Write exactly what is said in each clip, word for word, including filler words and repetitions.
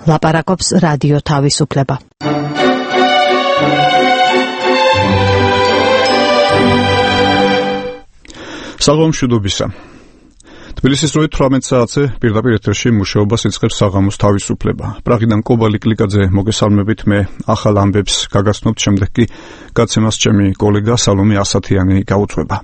ლაპარაკობს რადიო თავისუფლება. საღამომშვიდობისა. თბილისის როი თვრამეტ საათზე პირდაპირ ეთერში მუშაობას იწყებს საღამოს თავისუფლება. პრაღიდან კობალი კლიკაძე მოგესალმებით, მე ახალ ამბებს გაგაცნობთ, შემდეგ კი გაცემას ჩემი კოლეგა სალომე ასათიანი გაუწვება.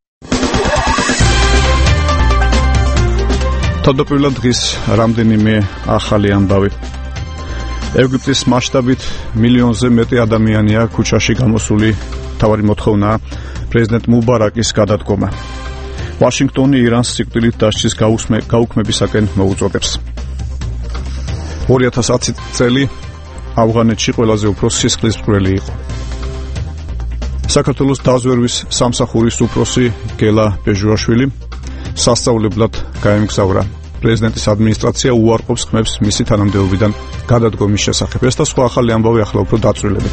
თავდაპირველად დღის რამდენიმე ახალი ამბავი. ეგვიპტის მასშტაბით მილიონზე მეტი ადამიანია ქუჩაში გამოსული, თავარი მოთხოვნაა პრეზიდენტ მუბარაკის გადადგომა. ვაშინგტონი ირანს სიკვდილით დასჯის გაუქმებისაკენ მოუწოდებს. ორი ათას ათი წელი ავღანეთში ყველაზე უფრო სისხლისმღვრელი იყო. საქართველოს დაზვერვის სამსახურის უფროსი გელა ბეჟუაშვილი სასწავლებლად გაემგზავრა. პრეზიდენტის ადმინისტრაცია უარყოფს ხმებს მისი თანამდებობიდან გადადგომის შესახებ. ეს და სხვა ახალი ამბავი ახლა უფრო დაწვრილებით.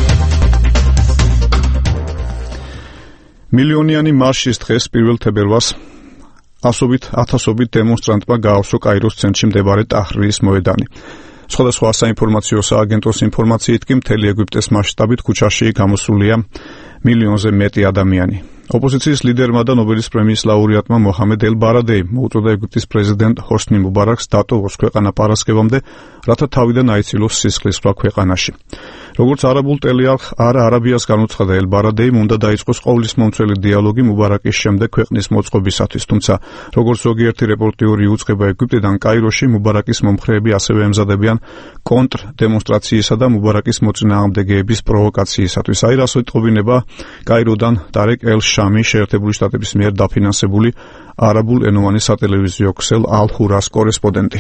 მილიონიანი მარშის დღეს პირველ თებერვალს ასობით ათასობით დემონსტრანტმა გაავსო კაიროს ცენტრში მდებარე ტაჰრირის მოედანი. სხვადასხვა საინფორმაციო სააგენტოს ინფორმაციით კი მთელი ეგვიპტეს მასშტაბით ქუჩაში გამოსულია მილიონზე მეტი ადამიანი. ოპოზიციის ლიდერმა და ნობელის პრემიის ლაურეატმა მოჰამედ ელ-ბარადეი მოუწოდა ეგვიპტის პრეზიდენტ ჰოსნი მუბარაკს დატოვოს ქვეყანა პარასკევამდე, რათა თავიდან აიცილოს სისხლისღვრა ქვეყანაში. როგორც არაბულ ტელეარხ არა არაბიას განუცხადა ელ-ბარადეიმ, უნდა დაიწყოს ყოვლისმომცველი დიალოგი მუბარაკის შემდეგ ქვეყნის მოწყობისათვის, თუმცა როგორც ზოგიერთი რეპორტიორი უწყება ეგვიპტიდან, კაიროში მუბარაკის მომხრეები ასევე ემზადებიან კონტრ დემონსტრაციისა და მუბარაკის მოწინააღმდეგეების პროვოკაციისათვის. აი რას ეტყობინება კაიროდან ტარეკ ელ-შამი, შეერთებული შტატების მიერ დაფინანსებული არაბულ ენოვანი სატელევიზიო ქსელ ალ-ჰურას კორესპონდენტი.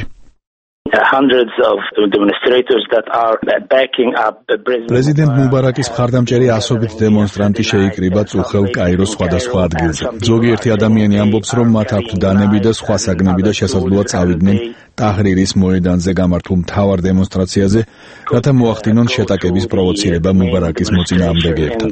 პრეზიდენტ მუბარაკის მხარდამჭერი ასობით დემონსტრანტი შეიკრიბა წუხელ კაიროს სხვადასხვა ადგილზე. ზოგიერთი ადამიანი ამბობს, რომ მათ აქვთ დანები და სხვა საგნები და შესაძლოა წავიდნენ ტაჰრირის მოედანზე გამართულ მთავარ დემონსტრაციაზე, რათა მოახდინონ შეტაკების პროვოცირება მუბარაკის მოწინააღმდეგეებთან.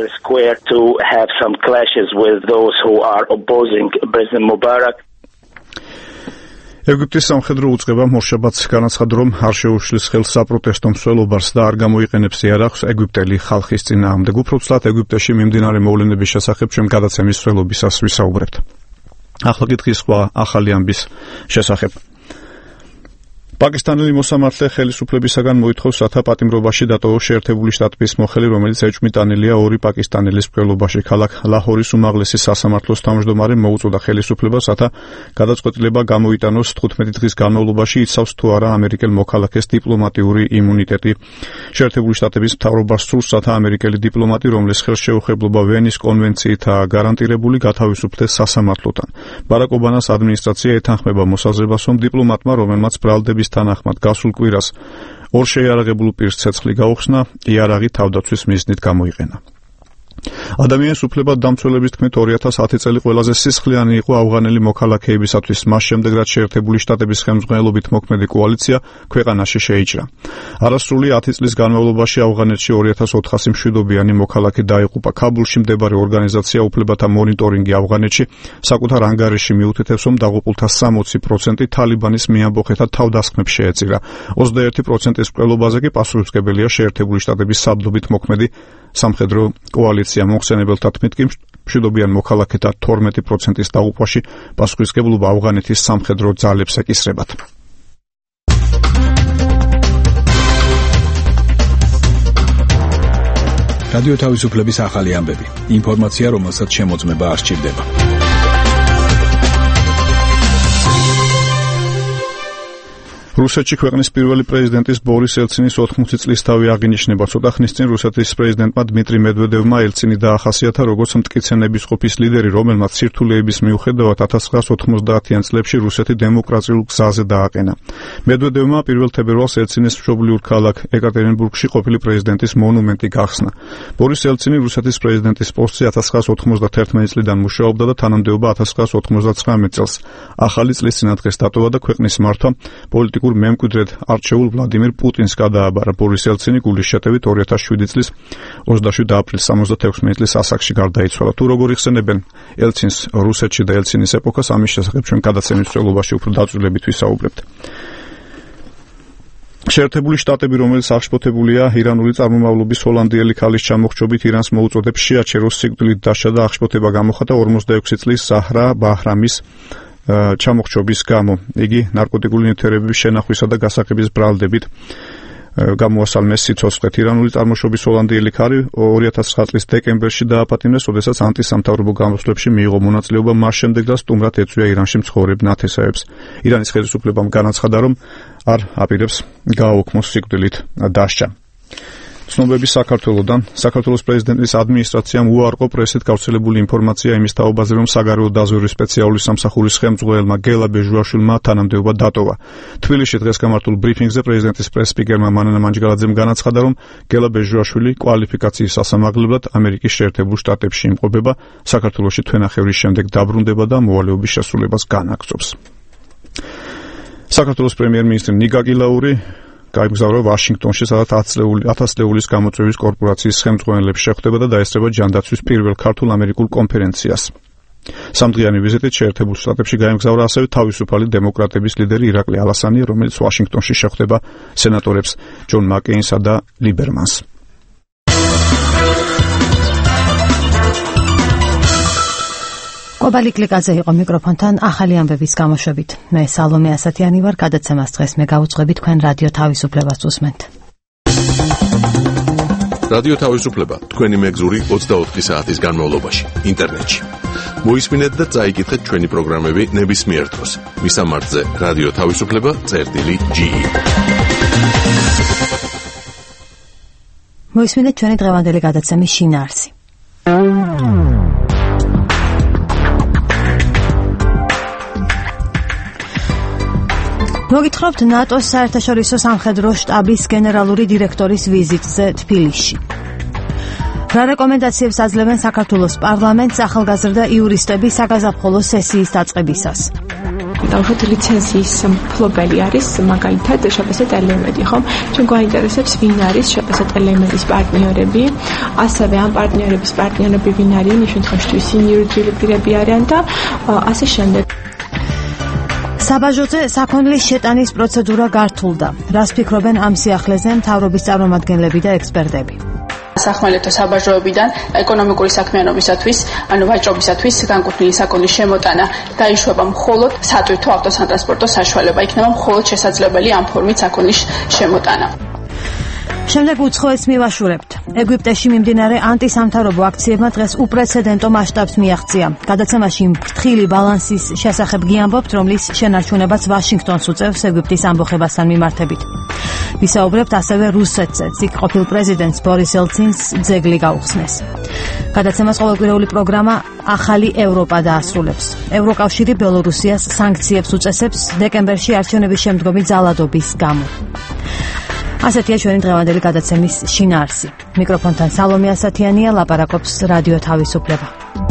ეგვიპტის სამხედრო უწყება მორშაბათს განაცხადა, რომ არ შეუშლის ხელს საპროტესტო მსვლელობას და არ გამოიყენებს იარაღს ეგვიპტელი ხალხის წინააღმდეგ. უფრო ცლად ეგვიპტეში მიმდინარე მოვლენების შესახებ ჩვენ გადაცემის მსვლელობისას ვისაუბრებთ. ახლა კითხვის სხვა ახალი ამბის შესახებ. პაკისტანელი მოსამართლე ხელისუფლებისაგან მოითხოვს, რათა პატიმრობაში დატოვოს შეერთებული შტატების მოხელი, რომელიც ეჭვმიტანილია ორი პაკისტანელის მკვლელობაში. ქალაქ ლაჰორის უმაღლესი სასამართლოს თავმჯდომარე მოუწოდა ხელისუფლებას, რათა გადაწყვეტილება გამოიტანოს თხუთმეტი დღის განმავლობაში, იცავს თუ არა ამერიკელ მოქალაქეს დიპლომატიური იმუნიტეტი. შეერთებული შტატების მთავრობას სურს, რათა ამერიკელი დიპლომატი, რომლის ხელშეუხებლობა ვენის კონვენციითაა გარანტირებული, გათავისუფლდეს სასამართლოდან. ბარაკ ობამას ადმინისტრაცია ეთანხმება მოსაზრებას, რომ დიპლომატმა, რომელმაც ბრალდების თანახმად გასულ კვირას ორ შეიარაღებულ პირს ცეცხლი გაუხსნა, იარაღი თავდაცვის მიზნით გამოიყენა. ადამიანის უფლებად დამცველების თქმით, ორი ათას ათი წელი ყველაზე სისხლიანი იყო ავღანელი მოქალაქეებისათვის, მას შემდეგ რაც შეერთებული შტატების ხელმძღვანელობით მოქმედი კოალიცია ქვეყანაში შეიჭრა. არასრული ათი წლის განმავლობაში ავღანეთში ორი ათას ოთხასი მშვიდობიანი მოქალაქე დაიღუპა. ქაბულში მდებარე ორგანიზაცია უფლებათა მონიტორინგი ავღანეთში საკუთარ ანგარიში მიუთითებს, რომ დაღუპულთა სამოცი პროცენტი თალიბანის მიამბოხეთა თავდასხმებს შეეწირა. ოცდაერთი პროცენტის მკვლელობაზე კი პასუხისმგებელია შეერთებული შტატების საბდობით მოქმედი სამხედრო კოალიცია. მოხსენებელთა თქმით კი მშვიდობიან მოქალაქეთა თორმეტი პროცენტის დაღუპვაში პასუხისმგებლობა ავღანეთის სამხედრო ძალებს ეკისრებათ. რადიო თავისუფლების ახალი ამბები. ინფორმაცია, რომელსაც შემოწმება არ სჭირდება. რუსეთში ქვეყნის პირველი პრეზიდენტის ბორის ელცინის ოთხმოცი წლის თავი აღინიშნება. ცოტა ხნის წინ რუსეთის პრეზიდენტმა დმიტრი მედვედევმა ელცინი დაახასიათა როგორც მტკიცენების ყოფის ლიდერი, რომელმაც სირთულეების მიუხედავად ათას ცხრაასი ოთხმოცდაათიან წლებში რუსეთი დემოკრატიულ გზაზე დააყენა. მედვედევმა პირველ თებერვალს ელცინის მშობლიურ ქალაქ ეკატერინბურგში ყოფილი პრეზიდენტის მონუმენტი გახსნა. ბორის ელცინი რუსეთის პრეზიდენტის პოსტზე ათას ცხრაასი ოთხმოცდათერთმეტი წლიდან მუშაობდა და თანამდებობა ათას ცხრაასი ოთხმოცდაცხრამეტ წელს. ახალი წლის წინადღეს დატოვა და ქვეყნის მართვა პოლიტიკურ მემკვიდრედ არჩეულ ვლადიმირ პუტინს გადააბარა. ბორის ელცინი გულის შეტევით ორი ათას შვიდი წლის ოცდაშვიდი აპრილის სამოცდათექვსმეტი წლის ასაკში გარდაიცვალა. თუ როგორ იხსენებენ ელცინს რუსეთში და ელცინის ეპოქას, ამის შესახებ ჩვენ გადაცემის მსვლელობაში უფრო დაწვრილებით ვისაუბრებთ. შეერთებული შტატები, რომელიც აღშფოთებულია ირანული წარმომავლობის ჰოლანდიელი ქალის ჩამოხრჩობით, ირანს მოუწოდებს შეაჩეროს სიკვდილით დასჯა და აღშფოთება გამოხატა ორმოცდაექვსი წლის ზაჰრა ბაჰრამის ჩამოხრჩობის გამო. იგი ნარკოტიკული ნივთიერებების შენახვისა და გასაღების ბრალდებით გამოასალმეს სიცოცხლეთ. ირანული წარმოშობის ჰოლანდიელი ქალი ორი ათას ცხრა წლის დეკემბერში დააპატიმრეს, როდესაც ანტისამთავრობო გამოსვლებში მიიღო მონაწილეობა, მას შემდეგ და სტუმრად ეწვია ირანში მცხოვრებ ნათესავებს. ირანის ხელისუფლებამ განაცხადა, რომ არ აპირებს გააუქმოს სიკვდილით დასჯა. ცნობები საქართველოდან. საქართველოს პრეზიდენტის ადმინისტრაციამ უარყო პრესით გავრცელებული ინფორმაცია იმის თაობაზე, რომ საგარეო დაზვერვის სპეციალური სამსახურის ხელმძღვანელმა გელა ბეჟუაშვილმა თანამდებობა დატოვა. თბილისში დღეს გამართულ ბრიფინგზე პრეზიდენტის პრეს-სპიკერმა მანანა მანჯგალაძემ განაცხადა, რომ გელა ბეჟუაშვილი კვალიფიკაციის სასამაღლებლად ამერიკის შეერთებულ შტატებში იმყოფება, საქართველოში თვენახევრის შემდეგ დაბრუნდება და მოვალეობის შესრულებას განაგრძობს. საქართველოს პრემიერ-მინისტრი ნიკა კილაური გაემგზავრა ვაშინგტონში, სადაც ათას ლეულის გამოწვევის კორპორაციის ხელმძღვანელებს შეხვდება და დაესწრება ჯანდაცვის პირველ ქართულ-ამერიკულ კონფერენციას. სამდღიანი ვიზიტით შეერთებულ შტატებში გაემგზავრა ასევე თავისუფალი დემოკრატების ლიდერი ირაკლი ალასანია, რომელიც ვაშინგტონში შეხვდება სენატორებს ჯონ მაკეინსა და ლიბერმანს. კობალი კლიკაძე იყო მიკროფონთან ახალი ამბების გამოშვებით. მე სალომე ასათიანი ვარ, გადაცემას დღეს მე გავუძღვები, თქვენ რადიო თავისუფლებას უსმენთ. რადიო თავისუფლება თქვენი მეგზური ოცდაოთხი საათის განმავლობაში ინტერნეტში. მოისმინეთ და წაიკითხეთ ჩვენი პროგრამები ნებისმიერ დროს. მისამართზე რადიო თავისუფლება წერტილი ჯი. მოისმინეთ ჩვენი დღევანდელი გადაცემის შინაარსი. მოგითხრობთ ნატოს საერთაშორისო სამხედრო შტაბის გენერალური დირექტორის ვიზიტზე თბილისში. რა რეკომენდაციებს აძლევენ საქართველოს პარლამენტს ახალგაზრდა იურისტების საგაზაფხულო სესიის დაწყებისას? დავუშვათ ლიცენზიის მფლობელი არის მაგალითად შპს ტელემედი, ხომ? ჩვენ გვაინტერესებს ვინ არის შპს ტელემედის პარტნიორები, ასევე ამ პარტნიორების პარტნიორები ვინ არიან, იმ შემთხვევაში ისინი იურიდიული პირები არიან და ასე შემდეგ. საბაჟოზე საქონლის შეტანის პროცედურა გართულდა. რას ფიქრობენ ამ სიახლეზე მთავრობის წარმომადგენლები და ექსპერტები? სახმელეთო საბაჟოებიდან ეკონომიკური საქმიანობისათვის, ანუ ვაჭრობისათვის განკუთვნილი საქონლის შემოტანა დაიშვება მხოლოდ სატვირთო ავტოსანტრანსპორტო საშუალება, იქნება მხოლოდ შესაძლებელი ამ ფორმით საქონლის შემოტანა. შემდეგ უცხოეთს მივაშურებთ. ეგვიპტეში მიმდინარე ანტისამთავრობო აქციებმა დღეს უპრეცედენტო მასშტაბს მიაღწია. გადაცემაში ფრთხილი ბალანსის შესახებ გიამბობთ, რომლის შენარჩუნებაც ვაშინგტონს უწევს ეგვიპტის ამბოხებასთან მიმართებით. ვისაუბრებთ ასევე რუსეთზეც, იქ ყოფილ პრეზიდენტს ბორის ელცინს ძეგლი გაუხსნეს. გადაცემას ყოველკვირეული პროგრამა ახალი ევროპა დაასრულებს. ევროკავშირი ბელორუსიას სანქციებს უწესებს დეკემბერში არჩევნების შემდგომი ძალადობის გამო. ასეთია ჩვენი დღევანდელი გადაცემის შინაარსი. მიკროფონთან სალომე ასათიანია, ლაპარაკობს რადიო თავისუფლება.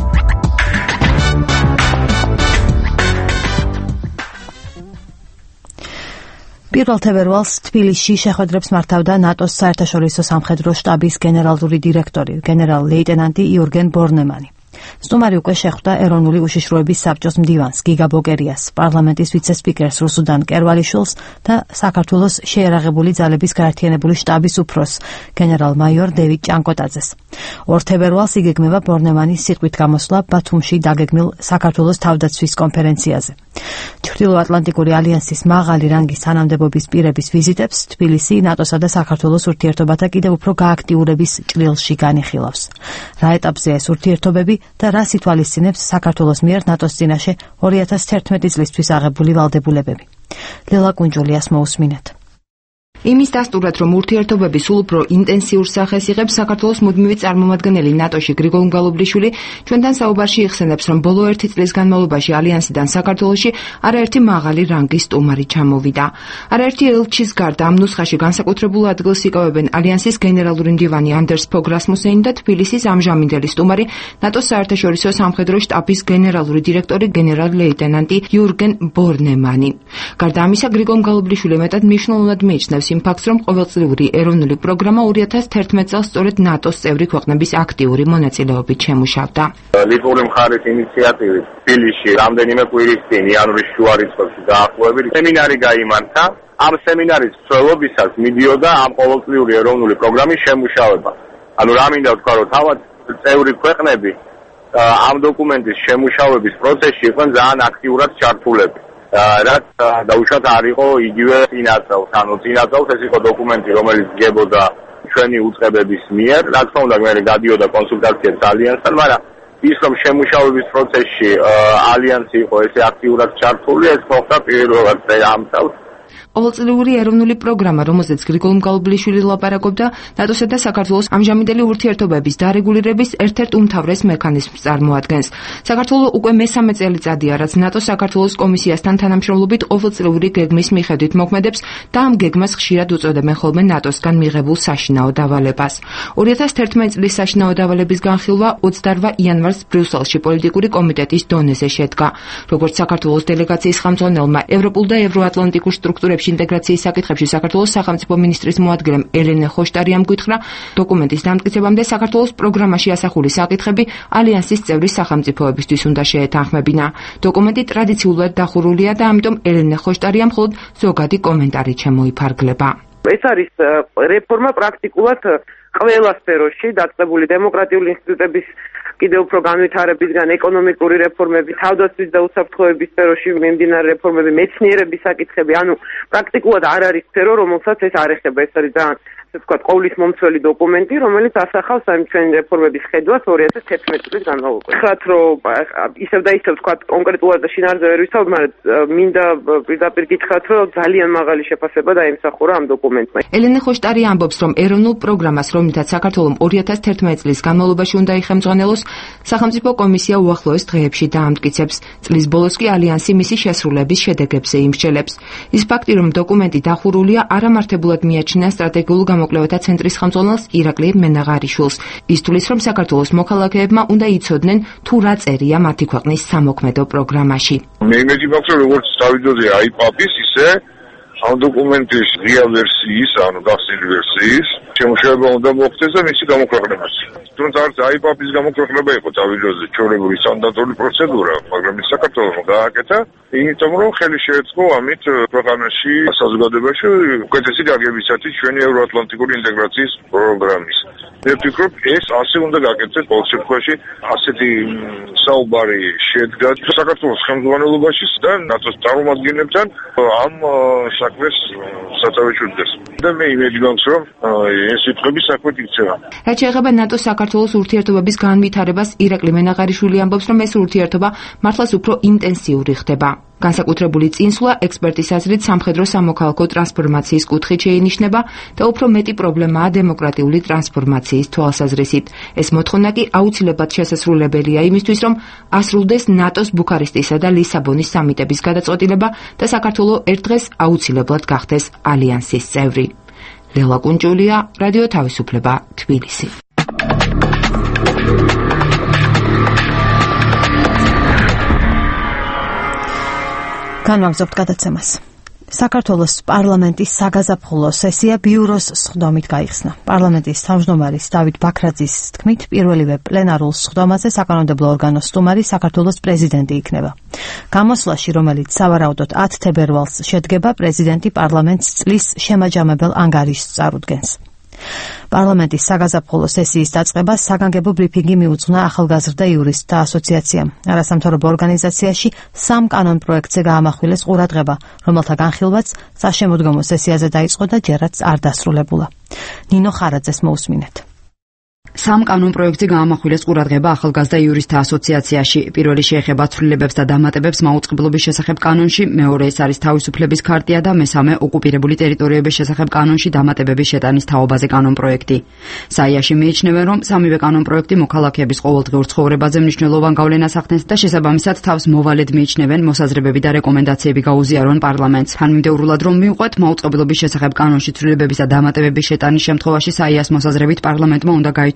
პირველ თებერვალს თბილისში შეხვედრებს მართავდა ნატოს საერთაშორისო სამხედრო შტაბის გენერალური დირექტორი, გენერალ-ლეიტენანტი იურგენ ბორნემანი. სტუმარი უკვე შეხვდა ეროვნული უშიშროების საბჭოს მდივანს გიგა ბოკერიას, პარლამენტის ვიცე-სპიკერს რუსუდან კერვალიშვილს და საქართველოს შეერაღებული ძალების გაერთიანებული შტაბის უფროსს, გენერალ-მაიორ დევიდ ჭანკოტაძეს. ორ თებერვალს იგეგმება ბორნემანის სიტყვით გამოსვლა ბათუმში დაგეგმილ საქართველოს თავდაცვის კონფერენციაზე. ჩრდილოატლანტიკური ალიანსის მაღალი რანგის თანამდებობის პირების ვიზიტებს თბილისი ნატოსა და საქართველოს ურთიერთობათა კიდევ უფრო გააქტიურების ჭრილში განიხილავს. რა ეტაპზეა ეს ურთიერთობები და რას ითვალისწინებს საქართველოს მიერ ნატოს წინაშე ორი ათას თერთმეტი წლისთვის აღებული ვალდებულებები. ლელა კუნჯულიას მოусმინეთ. იმის დასტურად, რომ ურთიერთობები სულ უფრო ინტენსიურ სახეს იღებს, საქართველოს მუდმივი წარმომადგენელი ნატოში გრიგოლ უმგალობლიშვილი ჩვენთან საუბარში იხსენებს, რომ ბოლო ერთი წლის განმავლობაში ალიანსიდან საქართველოში არაერთი მაღალი რანგის სტუმარი ჩამოვიდა. არაერთი ელჩის გარდა ამ ნუსხაში განსაკუთრებულ ადგილს იკავებენ ალიანსის გენერალური მდივანი ანდერს ფოგ რასმუსენი და თბილისის ამჟამინდელი სტუმარი ნატოს საერთაშორისო სამხედრო შტაბის გენერალური დირექტორი გენერალ-ლეიტენანტი იურგენ ბორნემანი. გარდა ამისა, გრიგოლ უმგალობლიშვილი მეტად მნიშვნელოვნად მიიჩნევს იმ ფაქტს, რომ ყოველწლიური ეროვნული პროგრამა ორი ათას თერთმეტ წელს სწორედ ნატოს წევრი ქვეყნების აქტიური მონაწილეობით შემუშავდა. ლიტვური მხარის ინიციატივით თბილისში რამდენიმე კვირის წინ იანვრის შუა რიცხვებში დაახლოებით სემინარი გაიმართა ამ სემინარის მსვლელობისას მიდიოდა ამ ყოველწლიური ეროვნული პროგრამის შემუშავება. ანუ რა მინდა ვთქვა, რომ თავად წევრი ქვეყნები ამ დოკუმენტის შემუშავების პროცესში იყვნენ ძალიან აქტიურად ჩართულები. რაც დაუშვათ არ იყო იგივე წინაწელს, ანუ წინაწელს ეს იყო დოკუმენტი, რომელიც დგებოდა ჩვენი უწყებების მიერ, რა თქმა უნდა, მე გადიოდა კონსულტაციებს ალიანსთან, მაგრამ ის რომ შემუშავების პროცესში ალიანსი იყო ესე აქტიურად ჩართული, ეს მოხდა პირველად ამ წელს. ყოველწლიური ეროვნული პროგრამა, რომელზეც გრიგოლ მგალობლიშვილი ლაპარაკობდა, ნატოსა და საქართველოს ამჟამინდელი ურთიერთობების დარეგულირების ერთ-ერთ უმთავრეს მექანიზმს წარმოადგენს. საქართველოს უკვე მესამე წელიწადია, რაც ნატოს საქართველოს კომისიასთან თანამშრომლობით ყოველწლიური გეგმის მიხედვით მოქმედებს და ამ გეგმას ხშირად უწოდებენ ხოლმე ნატოსგან მიღებულ საშინაო დავალებას. ორი ათას თერთმეტი წლის საშინაო დავალების განხილვა ოცდაორმა იანვარს ბრიუსელში პოლიტიკური კომიტეტის დონეზე შედგა. როგორც საქართველოს დელეგაციის ხელმძღვანელმა ევროპულ და ევროატლანტიკურ სტრუქტურებში ინტეგრაციის საკითხებში საქართველოს სახელმწიფო მინისტრის მოადგილემ ელენე ხოშტარიამ გითხრა, დოკუმენტის დამტკიცებამდე საქართველოს პროგრამაში ასახული საკითხები ალიანსის წევრი სახელმწიფოებისთვის უნდა შეეთანხმებინა. დოკუმენტი ტრადიციულად დახურულია და ამიტომ ელენე ხოშტარიამ მხოლოდ ზოგადი კომენტარი შემოიფარგლება. ეს არის რეფორმა პრაქტიკულად ყველა სფეროში დაწყებული დემოკრატიული ინსტიტუტების კიდევ უფრო განვითარებისგან ეკონომიკური რეფორმები, თავდაცვის და უსაფრთხოების სფეროში მიმდინარე რეფორმები, მეცნიერების საკითხები, ანუ პრაქტიკულად არ არის სფერო, რომელსაც ეს არ ეხება. ეს არის ძალიან ასე ვთქვათ, ყოვლის მომცველი დოკუმენტი, რომელიც ასახავს ამ ჩვენი რეფორმების ხედვას ორი ათას თერთმეტი წლის განმავლობაში. ხათ რომ ისევ და ისევ ვთქვათ, კონკრეტულად და შინაარსზე ვერ ვისაუბრებ, მაგრამ მინდა პირდაპირ გითხრათ, რომ ძალიან მაღალი შეფასება დაიმსახურა ამ დოკუმენტმა. ელენე ხოშტარი ამბობს, რომ ეროვნულ პროგრამას, რომლითაც საქართველოს ორი ათას თერთმეტი წლის განმავლობაში უნდა იხელმძღვანელოს, სახელმწიფო კომისია უახლოეს დღეებში დაამტკიცებს. წლის ბოლოს კი ალიანსი მისი შესრულების შედეგებზე იმსჯელებს. ის ფაქტი, რომ დოკუმენტი დახურულია, არამართებულად მიაჩნია სტრატეგიულ გამოკვლევათა ცენტრის ხელმძღვანელს ირაკლი მენაღარიშვილს. ის თulis, რომ საქართველოს მოქალაქეებმა უნდა იცოდნენ თუ რა წერია მათი ქვეყნის სამოქმედო პროგრამაში. მე იმედი მაქვს, რომ როგორც დავიდოდი აიპაპის, ისე ამ დოკუმენტის ღია ვერსიის, ანუ გახსნილი ვერსიის შემუშავება უნდა მოხდეს და მისი გამოქვეყნებაც. თუმცა არც აიპაპის გამოქვეყნება იყო დავიდოზე ჩვეულებრივი სტანდარტული პროცედურა, მაგრამ ის საქართველოს გააკეთა, იმიტომ რომ ხელი შეეწყო ამით ქვეყანაში საზოგადოებაში უკეთესი გაგებისათვის ჩვენი ევროატლანტიკური ინტეგრაციის პროგრამის. მე ვფიქრობ, ეს ასე უნდა გაკეთდეს ყოველ შემთხვევაში, ასეთი საუბარი შედგა საქართველოს ხელმძღვანელობაში და ნატოს წარმომადგენლებთან ამ საქმეს სათავეში უდგეს. და მე იმედი მაქვს, რომ ეს სიტყვები საქმედ იქცევა. რაც შეეხება ნატოს საქართველოს ურთიერთობების განვითარებას, ირაკლი მენაღარიშვილი ამბობს, რომ ეს ურთიერთობა მართლაც უფრო ინტენსიური ხდება. განსაკუთრებული წინსვლა ექსპერტის აზრით სამხედრო სამოქალაქო ტრანსფორმაციის კუთხით შეინიშნება და უფრო მეტი პრობლემაა დემოკრატიული ტრანსფორმაციის თვალსაზრისით. ეს მოთხოვნა კი აუცილებლად შესაძლებელია იმისთვის, რომ ასრულდეს ნატოს ბუქარესტისა და ლისაბონის სამიტების გადაწყვეტილება და საქართველოს ერთ დღეს აუცილებლად გახდეს ალიანსის წევრი. ლელა კუნჭულია, რადიო თავისუფლება, თბილისი. განვაგრძობთ გადაცემას. საქართველოს პარლამენტის საგაზაფხულო სესია ბიუროს სხდომით გაიხსნა. პარლამენტის თავმჯდომარის დავით ბაქრაძის თქმით, პირველივე პლენარულ სხდომაზე საკანონმდებლო ორგანოს სტუმარი საქართველოს პრეზიდენტი იქნება. გამოსვლაში, რომელიც სავარაუდოდ ათ თებერვალს შედგება, პრეზიდენტი პარლამენტს წლის შემაჯამებელ ანგარიშს წარუდგენს. პარლამენტის საგაზაფხულო სესიის დაწყებას საგანგებო ბრიფინგი მიუძღვნა ახალგაზრდა იურისტთა ასოციაციამ. არასამთავრობო ორგანიზაციაში სამ კანონ პროექტზე გაამახვილეს ყურადღება, რომელთა განხილვაც საშემოდგომო სესიაზე დაიწყო და ჯერაც არ დასრულებულა. ნინო ხარაძეს მოусმინეთ. სამ კანონ პროექტზე გაამახვილეს ყურადღება ახალგაზრდა იურისტთა ასოციაციაში. პირველი შეეხება ცვლილებებს და დამატებებს მაუწყებლობის შესახებ კანონში, მეორე ეს არის თავისუფლების ქარტია და მესამე ოკუპირებული ტერიტორიების შესახებ კანონში დამატებების შეტანის თაობაზე კანონ პროექტი. საიაში მიიჩნევენ, რომ სამივე კანონ პროექტი მოქალაქეების ყოველდღიურ ცხოვრებაზე მნიშვნელოვან გავლენას ახდენს და შესაბამისად თავს მოვალედ მიიჩნევენ მოსაზრებები და რეკომენდაციები გაუზიარონ პარლამენტს. თანმიმდევრულად რომ მივყვეთ, მაუწყებლობის შესახებ კანონში ცვლილებების და დამატებების შეტანის შემთხვევაში საიას მოსაზრებით პარლამენტმა უნდა გაითვალისწინოს